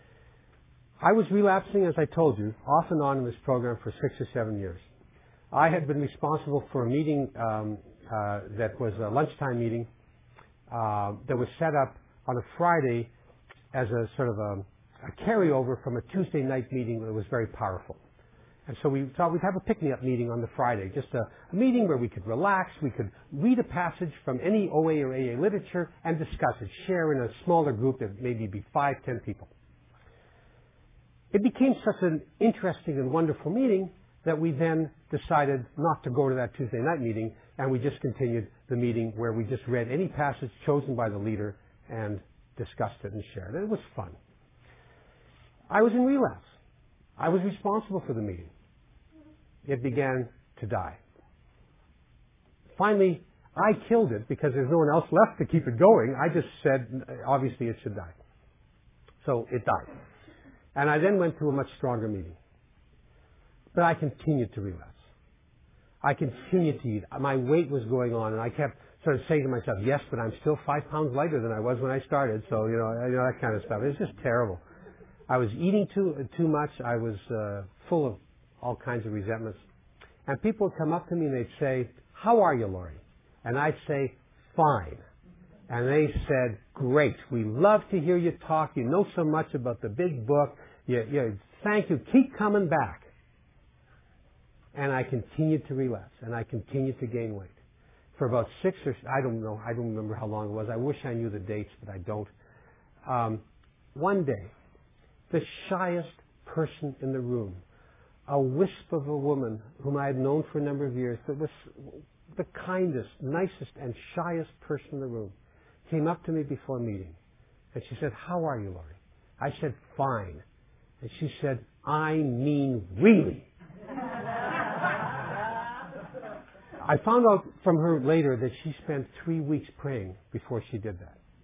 I was relapsing, as I told you, off and on in this program for six or seven years. I had been responsible for a meeting um, uh, that was a lunchtime meeting uh, that was set up on a Friday as a sort of a, a carryover from a Tuesday night meeting that was very powerful. And so we thought we'd have a pick-me-up meeting on the Friday, just a, a meeting where we could relax, we could read a passage from any O A or A A literature and discuss it, share in a smaller group that maybe be five, ten people. It became such an interesting and wonderful meeting that we then decided not to go to that Tuesday night meeting, and we just continued the meeting where we just read any passage chosen by the leader and discussed it and shared it. It was fun. I was in relapse. I was responsible for the meeting. It began to die. Finally, I killed it because there's no one else left to keep it going. I just said, obviously it should die. So it died. And I then went to a much stronger meeting. But I continued to relapse. I continued to eat. My weight was going on, and I kept sort of saying to myself, yes, but I'm still five pounds lighter than I was when I started. So, you know, you know that kind of stuff. It was just terrible. I was eating too too much. I was uh, full of all kinds of resentments. And people would come up to me and they'd say, how are you, Laurie? And I'd say, fine. And they said, great. We love to hear you talk. You know so much about the big book. You, you, thank you. Keep coming back. And I continued to relapse, and I continued to gain weight. For about six or, I don't know, I don't remember how long it was. I wish I knew the dates, but I don't. Um, one day, the shyest person in the room, a wisp of a woman whom I had known for a number of years, that was the kindest, nicest, and shyest person in the room, came up to me before a meeting. And she said, how are you, Laurie? I said, fine. And she said, I mean really. I found out from her later that she spent three weeks praying before she did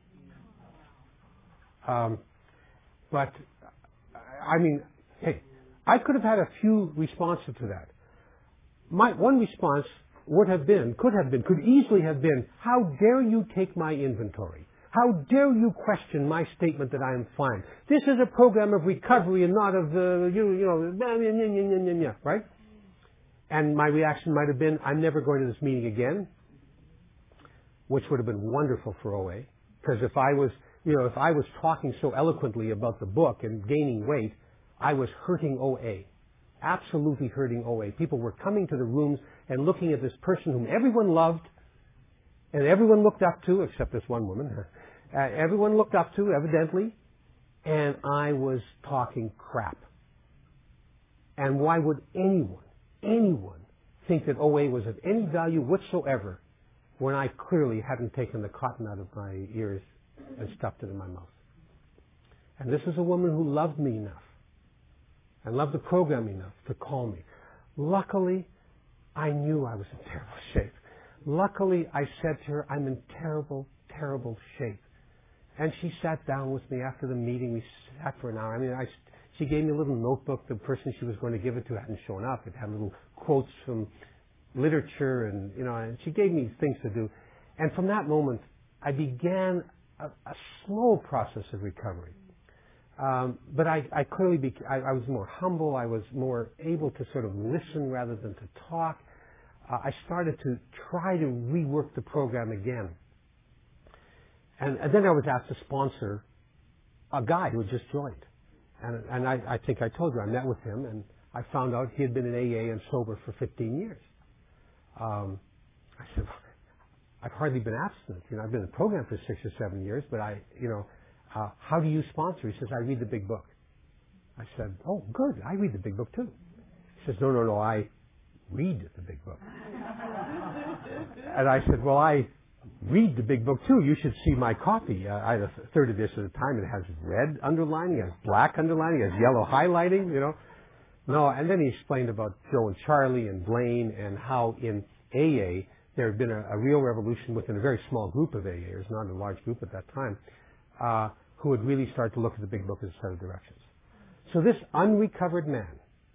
that. Um, but, I mean, hey, I could have had a few responses to that. My one response would have been, could have been, could easily have been, how dare you take my inventory? How dare you question my statement that I am fine? This is a program of recovery and not of the, you, you know, right? And my reaction might have been, I'm never going to this meeting again, which would have been wonderful for O A. Because if I was, you know, if I was talking so eloquently about the book and gaining weight, I was hurting O A. Absolutely hurting O A. People were coming to the rooms and looking at this person whom everyone loved and everyone looked up to, except this one woman. Uh, everyone looked up to, evidently, and I was talking crap. And why would anyone, anyone, think that O A was of any value whatsoever when I clearly hadn't taken the cotton out of my ears and stuffed it in my mouth? And this is a woman who loved me enough and loved the program enough to call me. Luckily, I knew I was in terrible shape. Luckily, I said to her, I'm in terrible, terrible shape. And she sat down with me after the meeting. We sat for an hour. I mean, I, she gave me a little notebook. The person she was going to give it to hadn't shown up. It had little quotes from literature, and you know, and she gave me things to do. And from that moment, I began a, a slow process of recovery. Um, but I, I clearly, bec- I, I was more humble. I was more able to sort of listen rather than to talk. Uh, I started to try to rework the program again. And, and then I was asked to sponsor a guy who had just joined. And, and I, I think I told you, I met with him, and I found out he had been in A A and sober for fifteen years. Um, I said, I've hardly been abstinent. You know, I've been in the program for six or seven years, but I, you know, uh, how do you sponsor? He says, I read the big book. I said, oh, good. I read the big book too. He says, no, no, no, I read the big book. And I said, well, I read the big book too. You should see my copy. Uh, I had a third edition at the time. It has red underlining, it has black underlining, it has yellow highlighting, you know. No, and then he explained about Joe and Charlie and Blaine and how in A A there had been a, a real revolution within a very small group of A A'ers, not a large group at that time, uh, who would really start to look at the big book as a set of directions. So this unrecovered man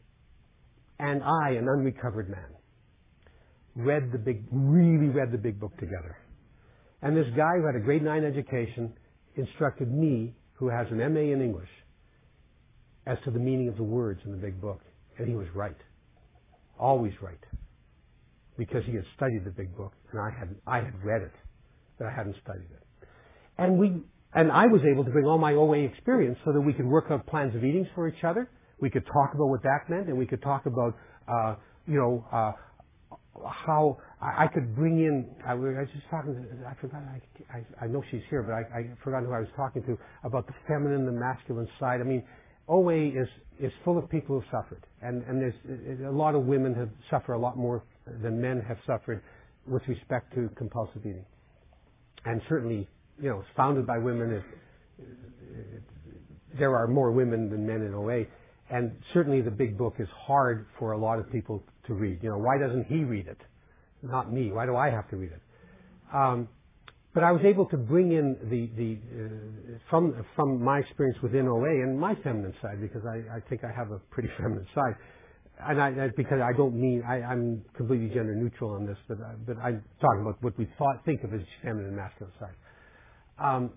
and I, an unrecovered man, read the big, really read the big book together. And this guy who had a grade nine education instructed me, who has an M A in English, as to the meaning of the words in the big book. And he was right. Always right. Because he had studied the big book, and I had I had read it, but I hadn't studied it. And we and I was able to bring all my O A experience so that we could work out plans of eatings for each other. We could talk about what that meant, and we could talk about uh, you know uh, how I, I could bring in. I was just talking to, I forgot. I, I I know she's here, but I, I forgot who I was talking to about the feminine, the masculine side. I mean, O A is is full of people who've suffered, and and there's a lot of women have suffer a lot more than men have suffered with respect to compulsive eating. And certainly, you know, it's founded by women. It, it, there are more women than men in O A, and certainly the big book is hard for a lot of people to read. You know, why doesn't he read it? Not me. Why do I have to read it? Um, but I was able to bring in the the uh, from from my experience within O A and my feminine side, because I, I think I have a pretty feminine side. And I, I, because I don't mean, I, I'm completely gender neutral on this, but, uh, but I'm talking about what we thought, think of as feminine and masculine side. Um,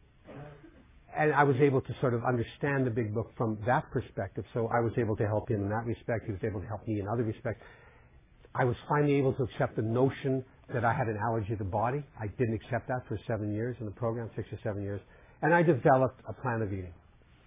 and I was able to sort of understand the big book from that perspective, so I was able to help him in that respect. He was able to help me in other respects. I was finally able to accept the notion that I had an allergy to the body. I didn't accept that for seven years in the program, six or seven years. And I developed a plan of eating.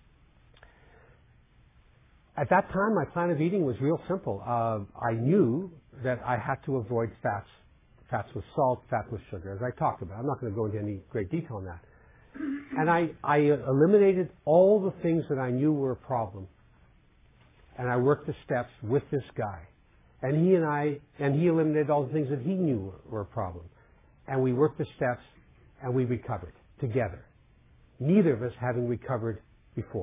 At that time, my plan of eating was real simple. Uh, I knew that I had to avoid fats, fats with salt, fat with sugar, as I talked about. I'm not going to go into any great detail on that. And I, I eliminated all the things that I knew were a problem. And I worked the steps with this guy. And he and I, and he eliminated all the things that he knew were, were a problem. And we worked the steps, and we recovered together. Neither of us having recovered before.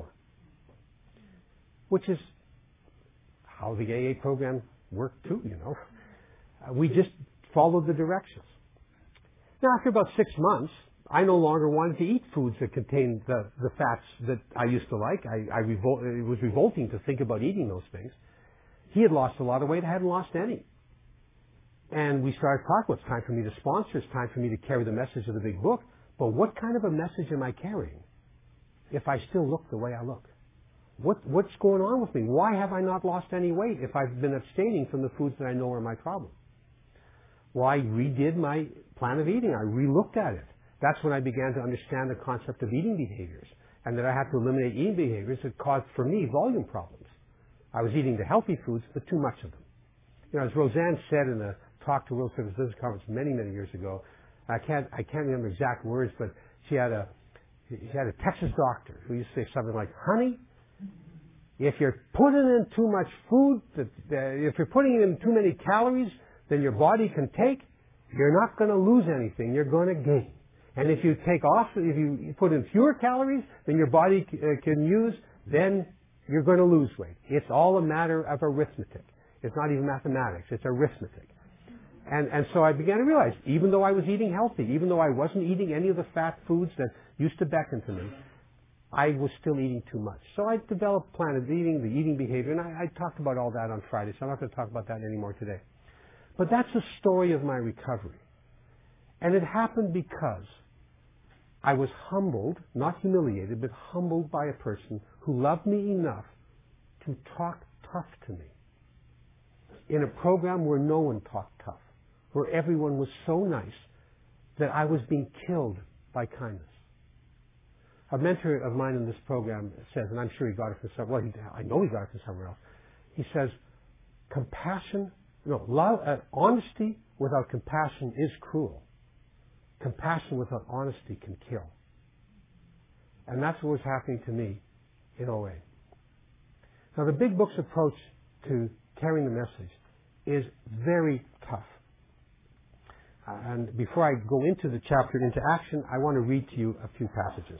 Which is how the A A program worked too, you know. Uh, we just followed the directions. Now, after about six months, I no longer wanted to eat foods that contained the, the fats that I used to like. I, I revol- it was revolting to think about eating those things. He had lost a lot of weight. I hadn't lost any. And we started talking, well, it's time for me to sponsor. It's time for me to carry the message of the big book. But what kind of a message am I carrying if I still look the way I look? What, what's going on with me? Why have I not lost any weight if I've been abstaining from the foods that I know are my problem? Well, I redid my plan of eating. I re-looked at it. That's when I began to understand the concept of eating behaviors, and that I had to eliminate eating behaviors that caused, for me, volume problems. I was eating the healthy foods, but too much of them. You know, as Roseanne said in a talk to World Service Business Conference many, many years ago, I can't, I can't remember exact words, but she had a, she had a Texas doctor who used to say something like, honey, if you're putting in too much food, that, uh, if you're putting in too many calories than your body can take, you're not going to lose anything. You're going to gain. And if you take off, if you put in fewer calories than your body c- uh, can use, then you're going to lose weight. It's all a matter of arithmetic. It's not even mathematics. It's arithmetic. And, and so I began to realize, even though I was eating healthy, even though I wasn't eating any of the fat foods that used to beckon to me, I was still eating too much. So I developed a plan of eating, the eating behavior, and I, I talked about all that on Friday, so I'm not going to talk about that anymore today. But that's the story of my recovery. And it happened because I was humbled, not humiliated, but humbled by a person who loved me enough to talk tough to me. In a program where no one talked tough, where everyone was so nice that I was being killed by kindness. A mentor of mine in this program says, and I'm sure he got it from somewhere, well, he, I know he got it from somewhere else. He says, compassion, no, love, uh, honesty without compassion is cruel. Compassion without honesty can kill. And that's what was happening to me in O A. Now, the Big Book's approach to carrying the message is very tough. Uh, and before I go into the chapter, into action, I want to read to you a few passages.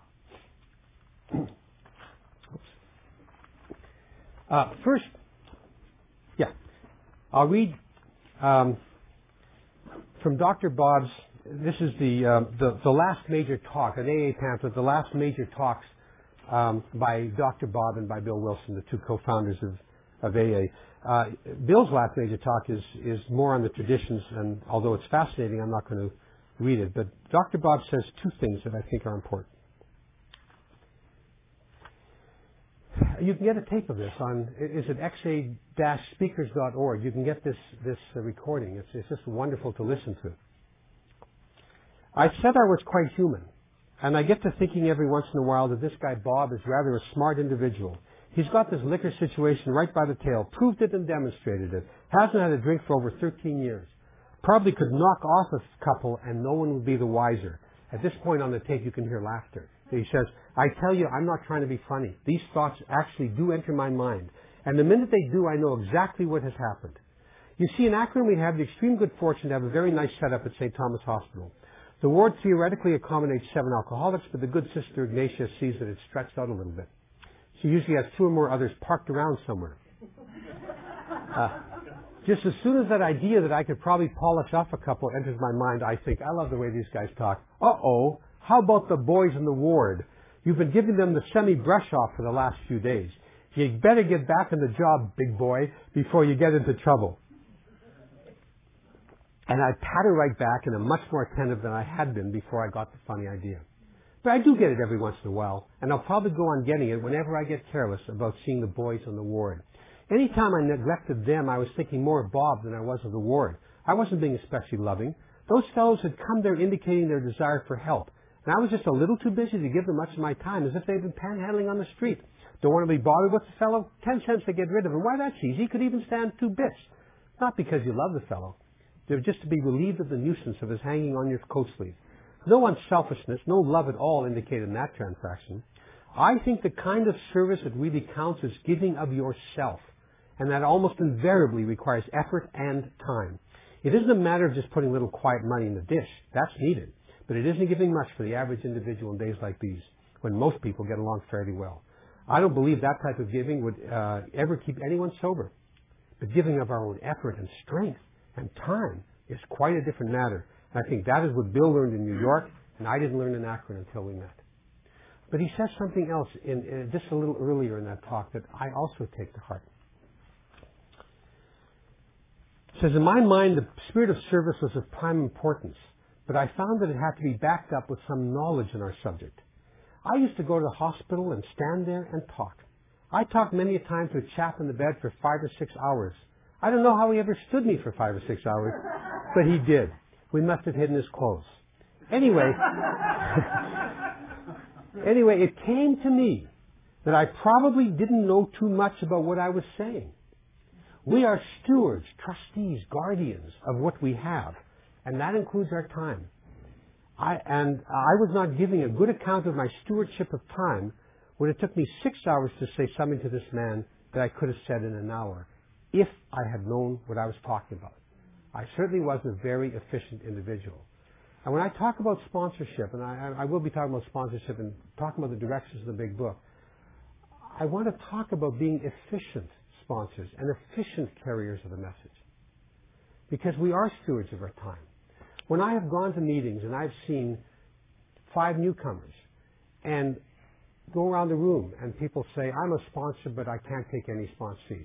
uh, first, yeah, I'll read um, from Doctor Bob's. This is the, uh, the the last major talk, an A A pamphlet, the last major talks um, by Doctor Bob and by Bill Wilson, the two co-founders of, of A A. Uh, Bill's last major talk is, is more on the traditions, and although it's fascinating, I'm not going to read it. But Doctor Bob says two things that I think are important. You can get a tape of this on, is it x a dash speakers dot org? You can get this, this uh, recording. It's, it's just wonderful to listen to. I said I was quite human, and I get to thinking every once in a while that this guy Bob is rather a smart individual. He's got this liquor situation right by the tail, proved it and demonstrated it, hasn't had a drink for over thirteen years. Probably could knock off a couple and no one would be the wiser. At this point on the tape you can hear laughter. He says, I tell you, I'm not trying to be funny. These thoughts actually do enter my mind. And the minute they do, I know exactly what has happened. You see, in Akron we have the extreme good fortune to have a very nice setup at Saint Thomas Hospital. The ward theoretically accommodates seven alcoholics, but the good Sister Ignatia sees that it's stretched out a little bit. She usually has two or more others parked around somewhere. Uh, just as soon as that idea that I could probably polish off a couple enters my mind, I think, I love the way these guys talk. Uh-oh, how about the boys in the ward? You've been giving them the semi-brush off for the last few days. You better get back on the job, big boy, before you get into trouble. And I patter right back and I'm much more attentive than I had been before I got the funny idea. But I do get it every once in a while, and I'll probably go on getting it whenever I get careless about seeing the boys on the ward. Anytime I neglected them, I was thinking more of Bob than I was of the ward. I wasn't being especially loving. Those fellows had come there indicating their desire for help, and I was just a little too busy to give them much of my time, as if they'd been panhandling on the street. Don't want to be bothered with the fellow? Ten cents to get rid of him. Why, that's easy. He could even stand two bits. Not because you love the fellow. They're just to be relieved of the nuisance of his hanging on your coat sleeve. No unselfishness, no love at all indicated in that transaction. I think the kind of service that really counts is giving of yourself, and that almost invariably requires effort and time. It isn't a matter of just putting a little quiet money in the dish. That's needed. But it isn't giving much for the average individual in days like these, when most people get along fairly well. I don't believe that type of giving would uh, ever keep anyone sober. But giving of our own effort and strength and time is quite a different matter. And I think that is what Bill learned in New York, and I didn't learn in Akron until we met. But he says something else in, in just a little earlier in that talk that I also take to heart. He says, in my mind, the spirit of service was of prime importance, but I found that it had to be backed up with some knowledge in our subject. I used to go to the hospital and stand there and talk. I talked many a time to a chap in the bed for five or six hours. I don't know how he ever stood me for five or six hours, but he did. We must have hidden his clothes. Anyway, anyway, it came to me that I probably didn't know too much about what I was saying. We are stewards, trustees, guardians of what we have, and that includes our time. I, and I was not giving a good account of my stewardship of time when it took me six hours to say something to this man that I could have said in an hour, if I had known what I was talking about. I certainly was a very efficient individual. And when I talk about sponsorship, and I, I will be talking about sponsorship and talking about the directions of the big book, I want to talk about being efficient sponsors and efficient carriers of the message. Because we are stewards of our time. When I have gone to meetings and I've seen five newcomers and go around the room and people say, I'm a sponsor, but I can't take any sponsees.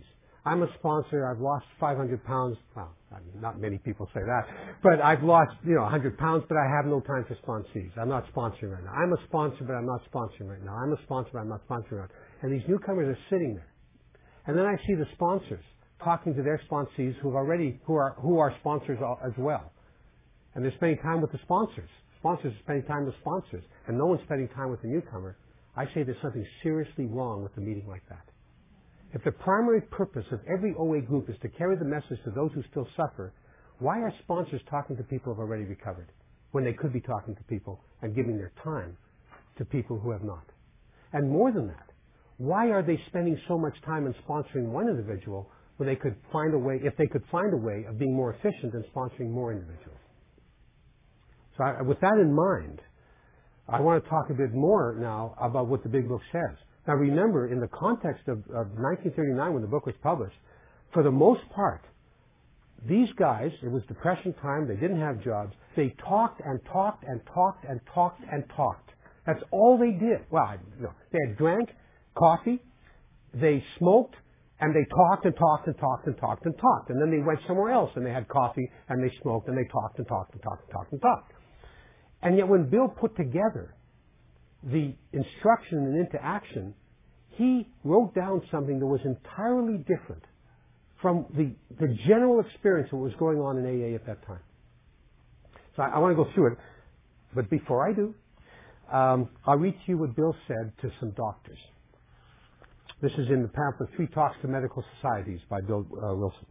I'm a sponsor. I've lost five hundred pounds. Well, I mean, not many people say that, but I've lost, you know, one hundred pounds, but I have no time for sponsees. I'm not sponsoring right now. I'm a sponsor, but I'm not sponsoring right now. I'm a sponsor, but I'm not sponsoring right now. And these newcomers are sitting there. And then I see the sponsors talking to their sponsees who already, who are, who are sponsors as well. And they're spending time with the sponsors. Sponsors are spending time with sponsors. And no one's spending time with the newcomer. I say there's something seriously wrong with a meeting like that. If the primary purpose of every O A group is to carry the message to those who still suffer, why are sponsors talking to people who have already recovered when they could be talking to people and giving their time to people who have not? And more than that, why are they spending so much time in sponsoring one individual when they could find a way, if they could find a way of being more efficient in sponsoring more individuals? So I, with that in mind, I want to talk a bit more now about what the Big Book says. Now remember, in the context of, of nineteen thirty-nine when the book was published, for the most part, these guys, it was Depression time, they didn't have jobs, they talked and talked and talked and talked and talked. That's all they did. Well, I, you know, they had drank coffee, they smoked, and they talked and talked and talked and talked and talked. And then they went somewhere else and they had coffee and they smoked and they talked and talked and talked and talked and talked. And yet when Bill put together the instruction and into action, he wrote down something that was entirely different from the, the general experience of what was going on in A A at that time. So I, I want to go through it. But before I do, um, I'll read to you what Bill said to some doctors. This is in the pamphlet, Three Talks to Medical Societies by Bill uh, Wilson.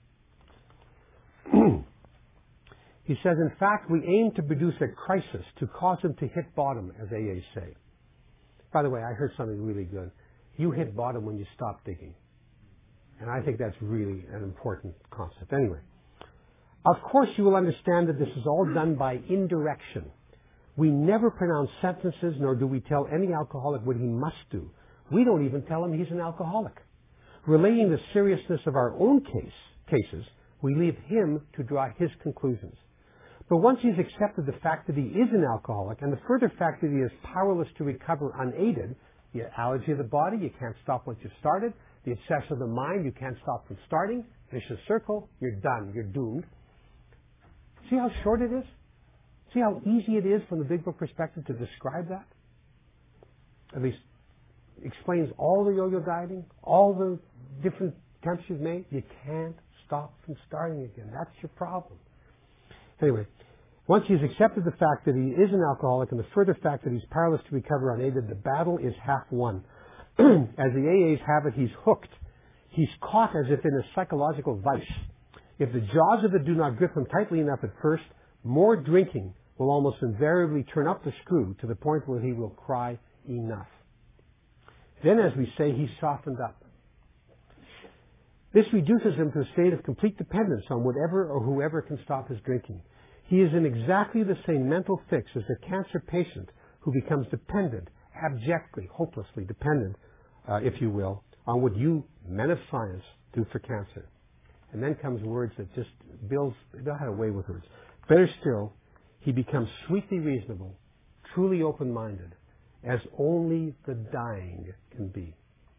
He says, in fact, we aim to produce a crisis to cause them to hit bottom, as A As say. By the way, I heard something really good. You hit bottom when you stop digging. And I think that's really an important concept. Anyway, of course you will understand that this is all done by indirection. We never pronounce sentences, nor do we tell any alcoholic what he must do. We don't even tell him he's an alcoholic. Relating the seriousness of our own case, cases, we leave him to draw his conclusions. But once he's accepted the fact that he is an alcoholic and the further fact that he is powerless to recover unaided, the allergy of the body, you can't stop once you've started, the obsession of the mind, you can't stop from starting, vicious circle, you're done, you're doomed. See how short it is? See how easy it is from the Big Book perspective to describe that? At least explains all the yo-yo dieting, all the different attempts you've made. You can't stop from starting again. That's your problem. Anyway, once he's accepted the fact that he is an alcoholic and the further fact that he's powerless to recover unaided, the battle is half won. As the A As have it, he's hooked. He's caught as if in a psychological vice. If the jaws of it do not grip him tightly enough at first, more drinking will almost invariably turn up the screw to the point where he will cry, enough. Then, as we say, he's softened up. This reduces him to a state of complete dependence on whatever or whoever can stop his drinking. He is in exactly the same mental fix as a cancer patient who becomes dependent, abjectly, hopelessly dependent, uh, if you will, on what you, men of science, do for cancer. And then comes words that just, Bill's, Bill had a way with words. Better still, he becomes sweetly reasonable, truly open-minded, as only the dying can be.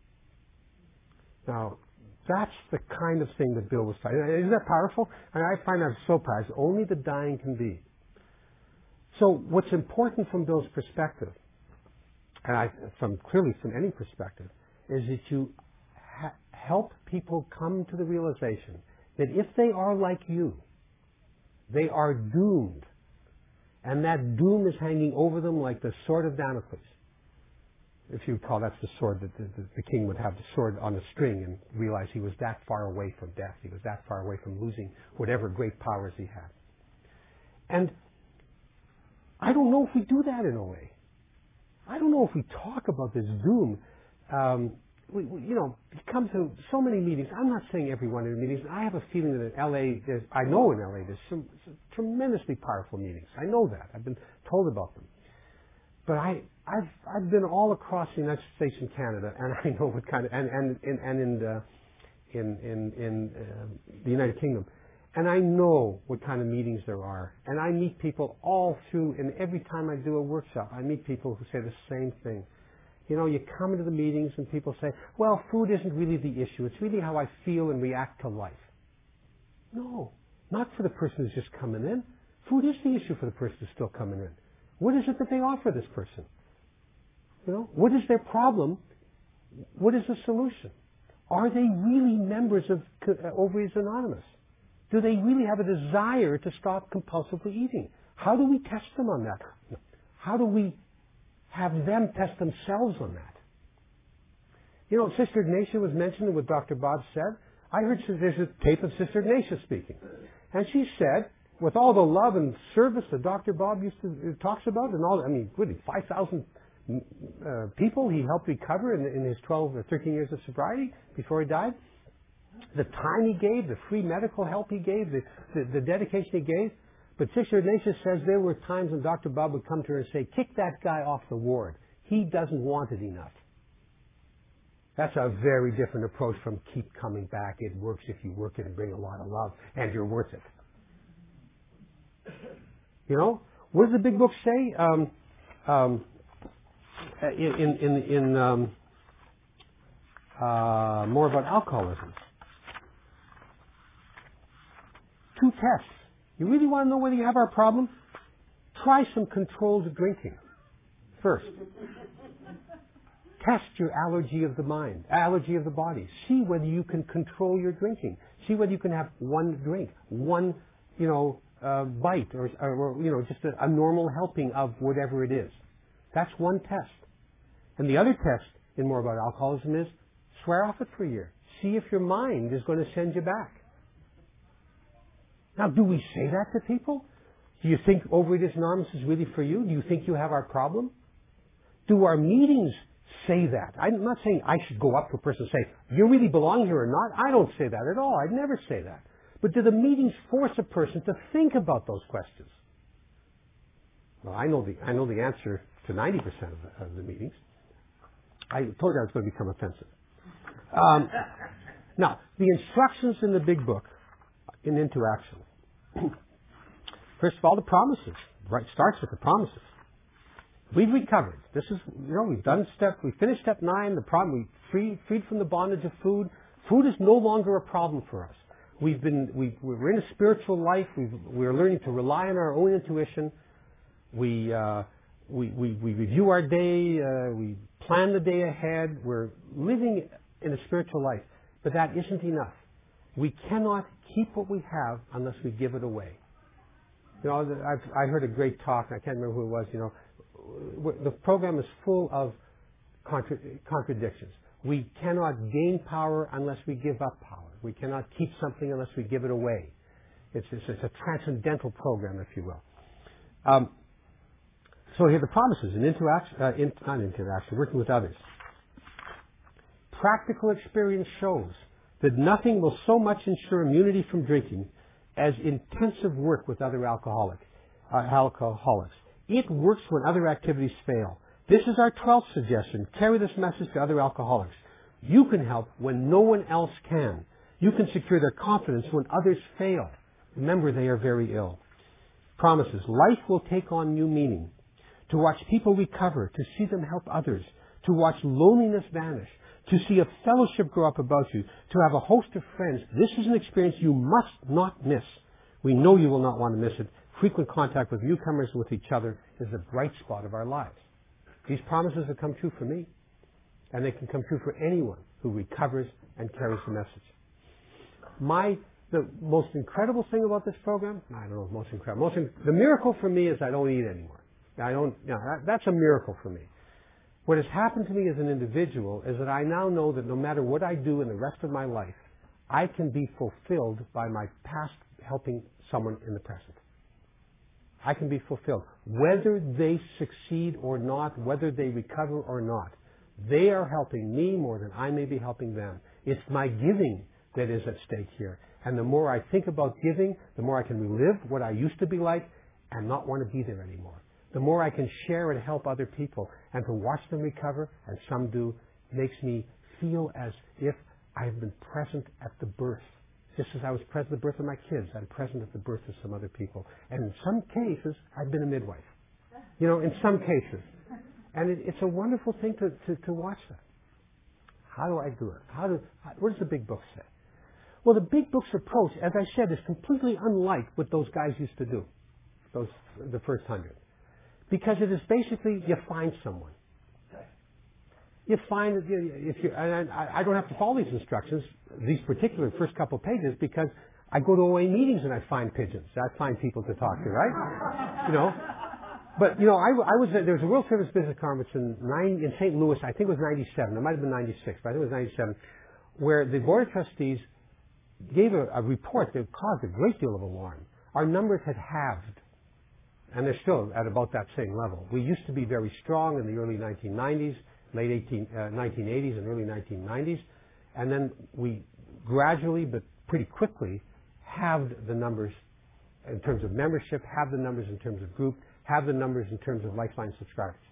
Now, that's the kind of thing that Bill was talking about. Isn't that powerful? I, mean, I find that so powerful. Only the dying can be. So what's important from Bill's perspective, and I, from clearly from any perspective, is that you ha- help people come to the realization that if they are like you, they are doomed. And that doom is hanging over them like the sword of Damocles. If you recall, that's the sword that the, the, the king would have, the sword on a string, and realize he was that far away from death. He was that far away from losing whatever great powers he had. And I don't know if we do that in a way. I don't know if we talk about this doom. Um, we, we, you know, you come to so many meetings. I'm not saying every one of the meetings. I have a feeling that in L A, there's, I know in L A, there's some, some tremendously powerful meetings. I know that. I've been told about them. But I, I've, I've been all across the United States and Canada, and I know what kind of, and, and, and, and in, the, in, in, in uh, the United Kingdom. And I know what kind of meetings there are. And I meet people all through, and every time I do a workshop, I meet people who say the same thing. You know, you come into the meetings and people say, well, food isn't really the issue. It's really how I feel and react to life. No, not for the person who's just coming in. Food is the issue for the person who's still coming in. What is it that they offer this person? You know, what is their problem? What is the solution? Are they really members of Overeaters Anonymous? Do they really have a desire to stop compulsively eating? How do we test them on that? How do we have them test themselves on that? You know, Sister Ignatia was mentioned what Doctor Bob said. I heard there's a tape of Sister Ignatia speaking. And she said, with all the love and service that Doctor Bob used to talks about, and all, I mean, really, five thousand uh, people he helped recover in, in his twelve or thirteen years of sobriety before he died. The time he gave, the free medical help he gave, the, the, the dedication he gave. But Sister Ignatia says there were times when Doctor Bob would come to her and say, kick that guy off the ward. He doesn't want it enough. That's a very different approach from keep coming back. It works if you work it and bring a lot of love, and you're worth it. You know, what does the big book say? Um, um, in in in um, uh, more about alcoholism. Two tests. You really want to know whether you have our problem? Try some controlled drinking first. Test your allergy of the mind, allergy of the body. See whether you can control your drinking. See whether you can have one drink, one, you know, uh, bite, or, or, you know, just a, a normal helping of whatever it is. That's one test. And the other test in More About Alcoholism is swear off it for a year. See if your mind is going to send you back. Now, do we say that to people? Do you think Overeaters Anonymous is really for you? Do you think you have our problem? Do our meetings say that? I'm not saying I should go up to a person and say, you really belong here or not? I don't say that at all. I'd never say that. But do the meetings force a person to think about those questions? Well, I know the, I know the answer to ninety percent of the, of the meetings. I told you I was going to become offensive. Um, now, the instructions in the big book in Into Action. First of all, the promises. Right, starts with the promises. We've recovered. This is, you know, we've done step, we finished step nine, the problem, we freed, freed from the bondage of food. Food is no longer a problem for us. We've been, we, we're in a spiritual life. We've, we're learning to rely on our own intuition. We, uh, we, we, we review our day. Uh, we plan the day ahead. We're living in a spiritual life. But that isn't enough. We cannot keep what we have unless we give it away. You know, I've, I heard a great talk, I can't remember who it was, you know, the program is full of contra- contradictions. We cannot gain power unless we give up power. We cannot keep something unless we give it away. It's, it's, it's a transcendental program, if you will. Um, so here are the promises in interaction, uh, in, not interaction, working with others. Practical experience shows that nothing will so much ensure immunity from drinking as intensive work with other alcoholic, uh, alcoholics. It works when other activities fail. This is our twelfth suggestion. Carry this message to other alcoholics. You can help when no one else can. You can secure their confidence when others fail. Remember, they are very ill. Promises. Life will take on new meaning. To watch people recover, to see them help others, to watch loneliness vanish, to see a fellowship grow up about you, to have a host of friends. This is an experience you must not miss. We know you will not want to miss it. Frequent contact with newcomers and with each other is the bright spot of our lives. These promises have come true for me, and they can come true for anyone who recovers and carries the message. My, the most incredible thing about this program, I don't know, most incredible, most in, the miracle for me is I don't eat anymore. I don't, you know, that, that's a miracle for me. What has happened to me as an individual is that I now know that no matter what I do in the rest of my life, I can be fulfilled by my past helping someone in the present. I can be fulfilled. Whether they succeed or not, whether they recover or not, they are helping me more than I may be helping them. It's my giving that is at stake here. And the more I think about giving, the more I can relive what I used to be like and not want to be there anymore. The more I can share and help other people, and to watch them recover, and some do, makes me feel as if I've been present at the birth. Just as I was present at the birth of my kids, I'm present at the birth of some other people. And in some cases, I've been a midwife. You know, in some cases. And it, it's a wonderful thing to, to, to watch that. How do I do it? How do, how, what does the big book say? Well, the big book's approach, as I said, is completely unlike what those guys used to do, those the first hundred. Because it is basically, you find someone. You find that you, if you, and I, I don't have to follow these instructions, these particular first couple pages, because I go to O A meetings and I find pigeons. I find people to talk to, right? You know. But, you know, I, I was, there was a World Service Business Conference in, nine, in Saint Louis, I think it was ninety-seven, it might have been ninety-six, but I think it was ninety-seven, where the Board of Trustees gave a, a report that caused a great deal of alarm. Our numbers had halved, and they're still at about that same level. We used to be very strong in the early nineteen nineties, late eighteen, uh, nineteen eighties and early nineteen nineties, and then we gradually but pretty quickly halved the numbers in terms of membership, halved the numbers in terms of group, have the numbers in terms of lifeline subscribers.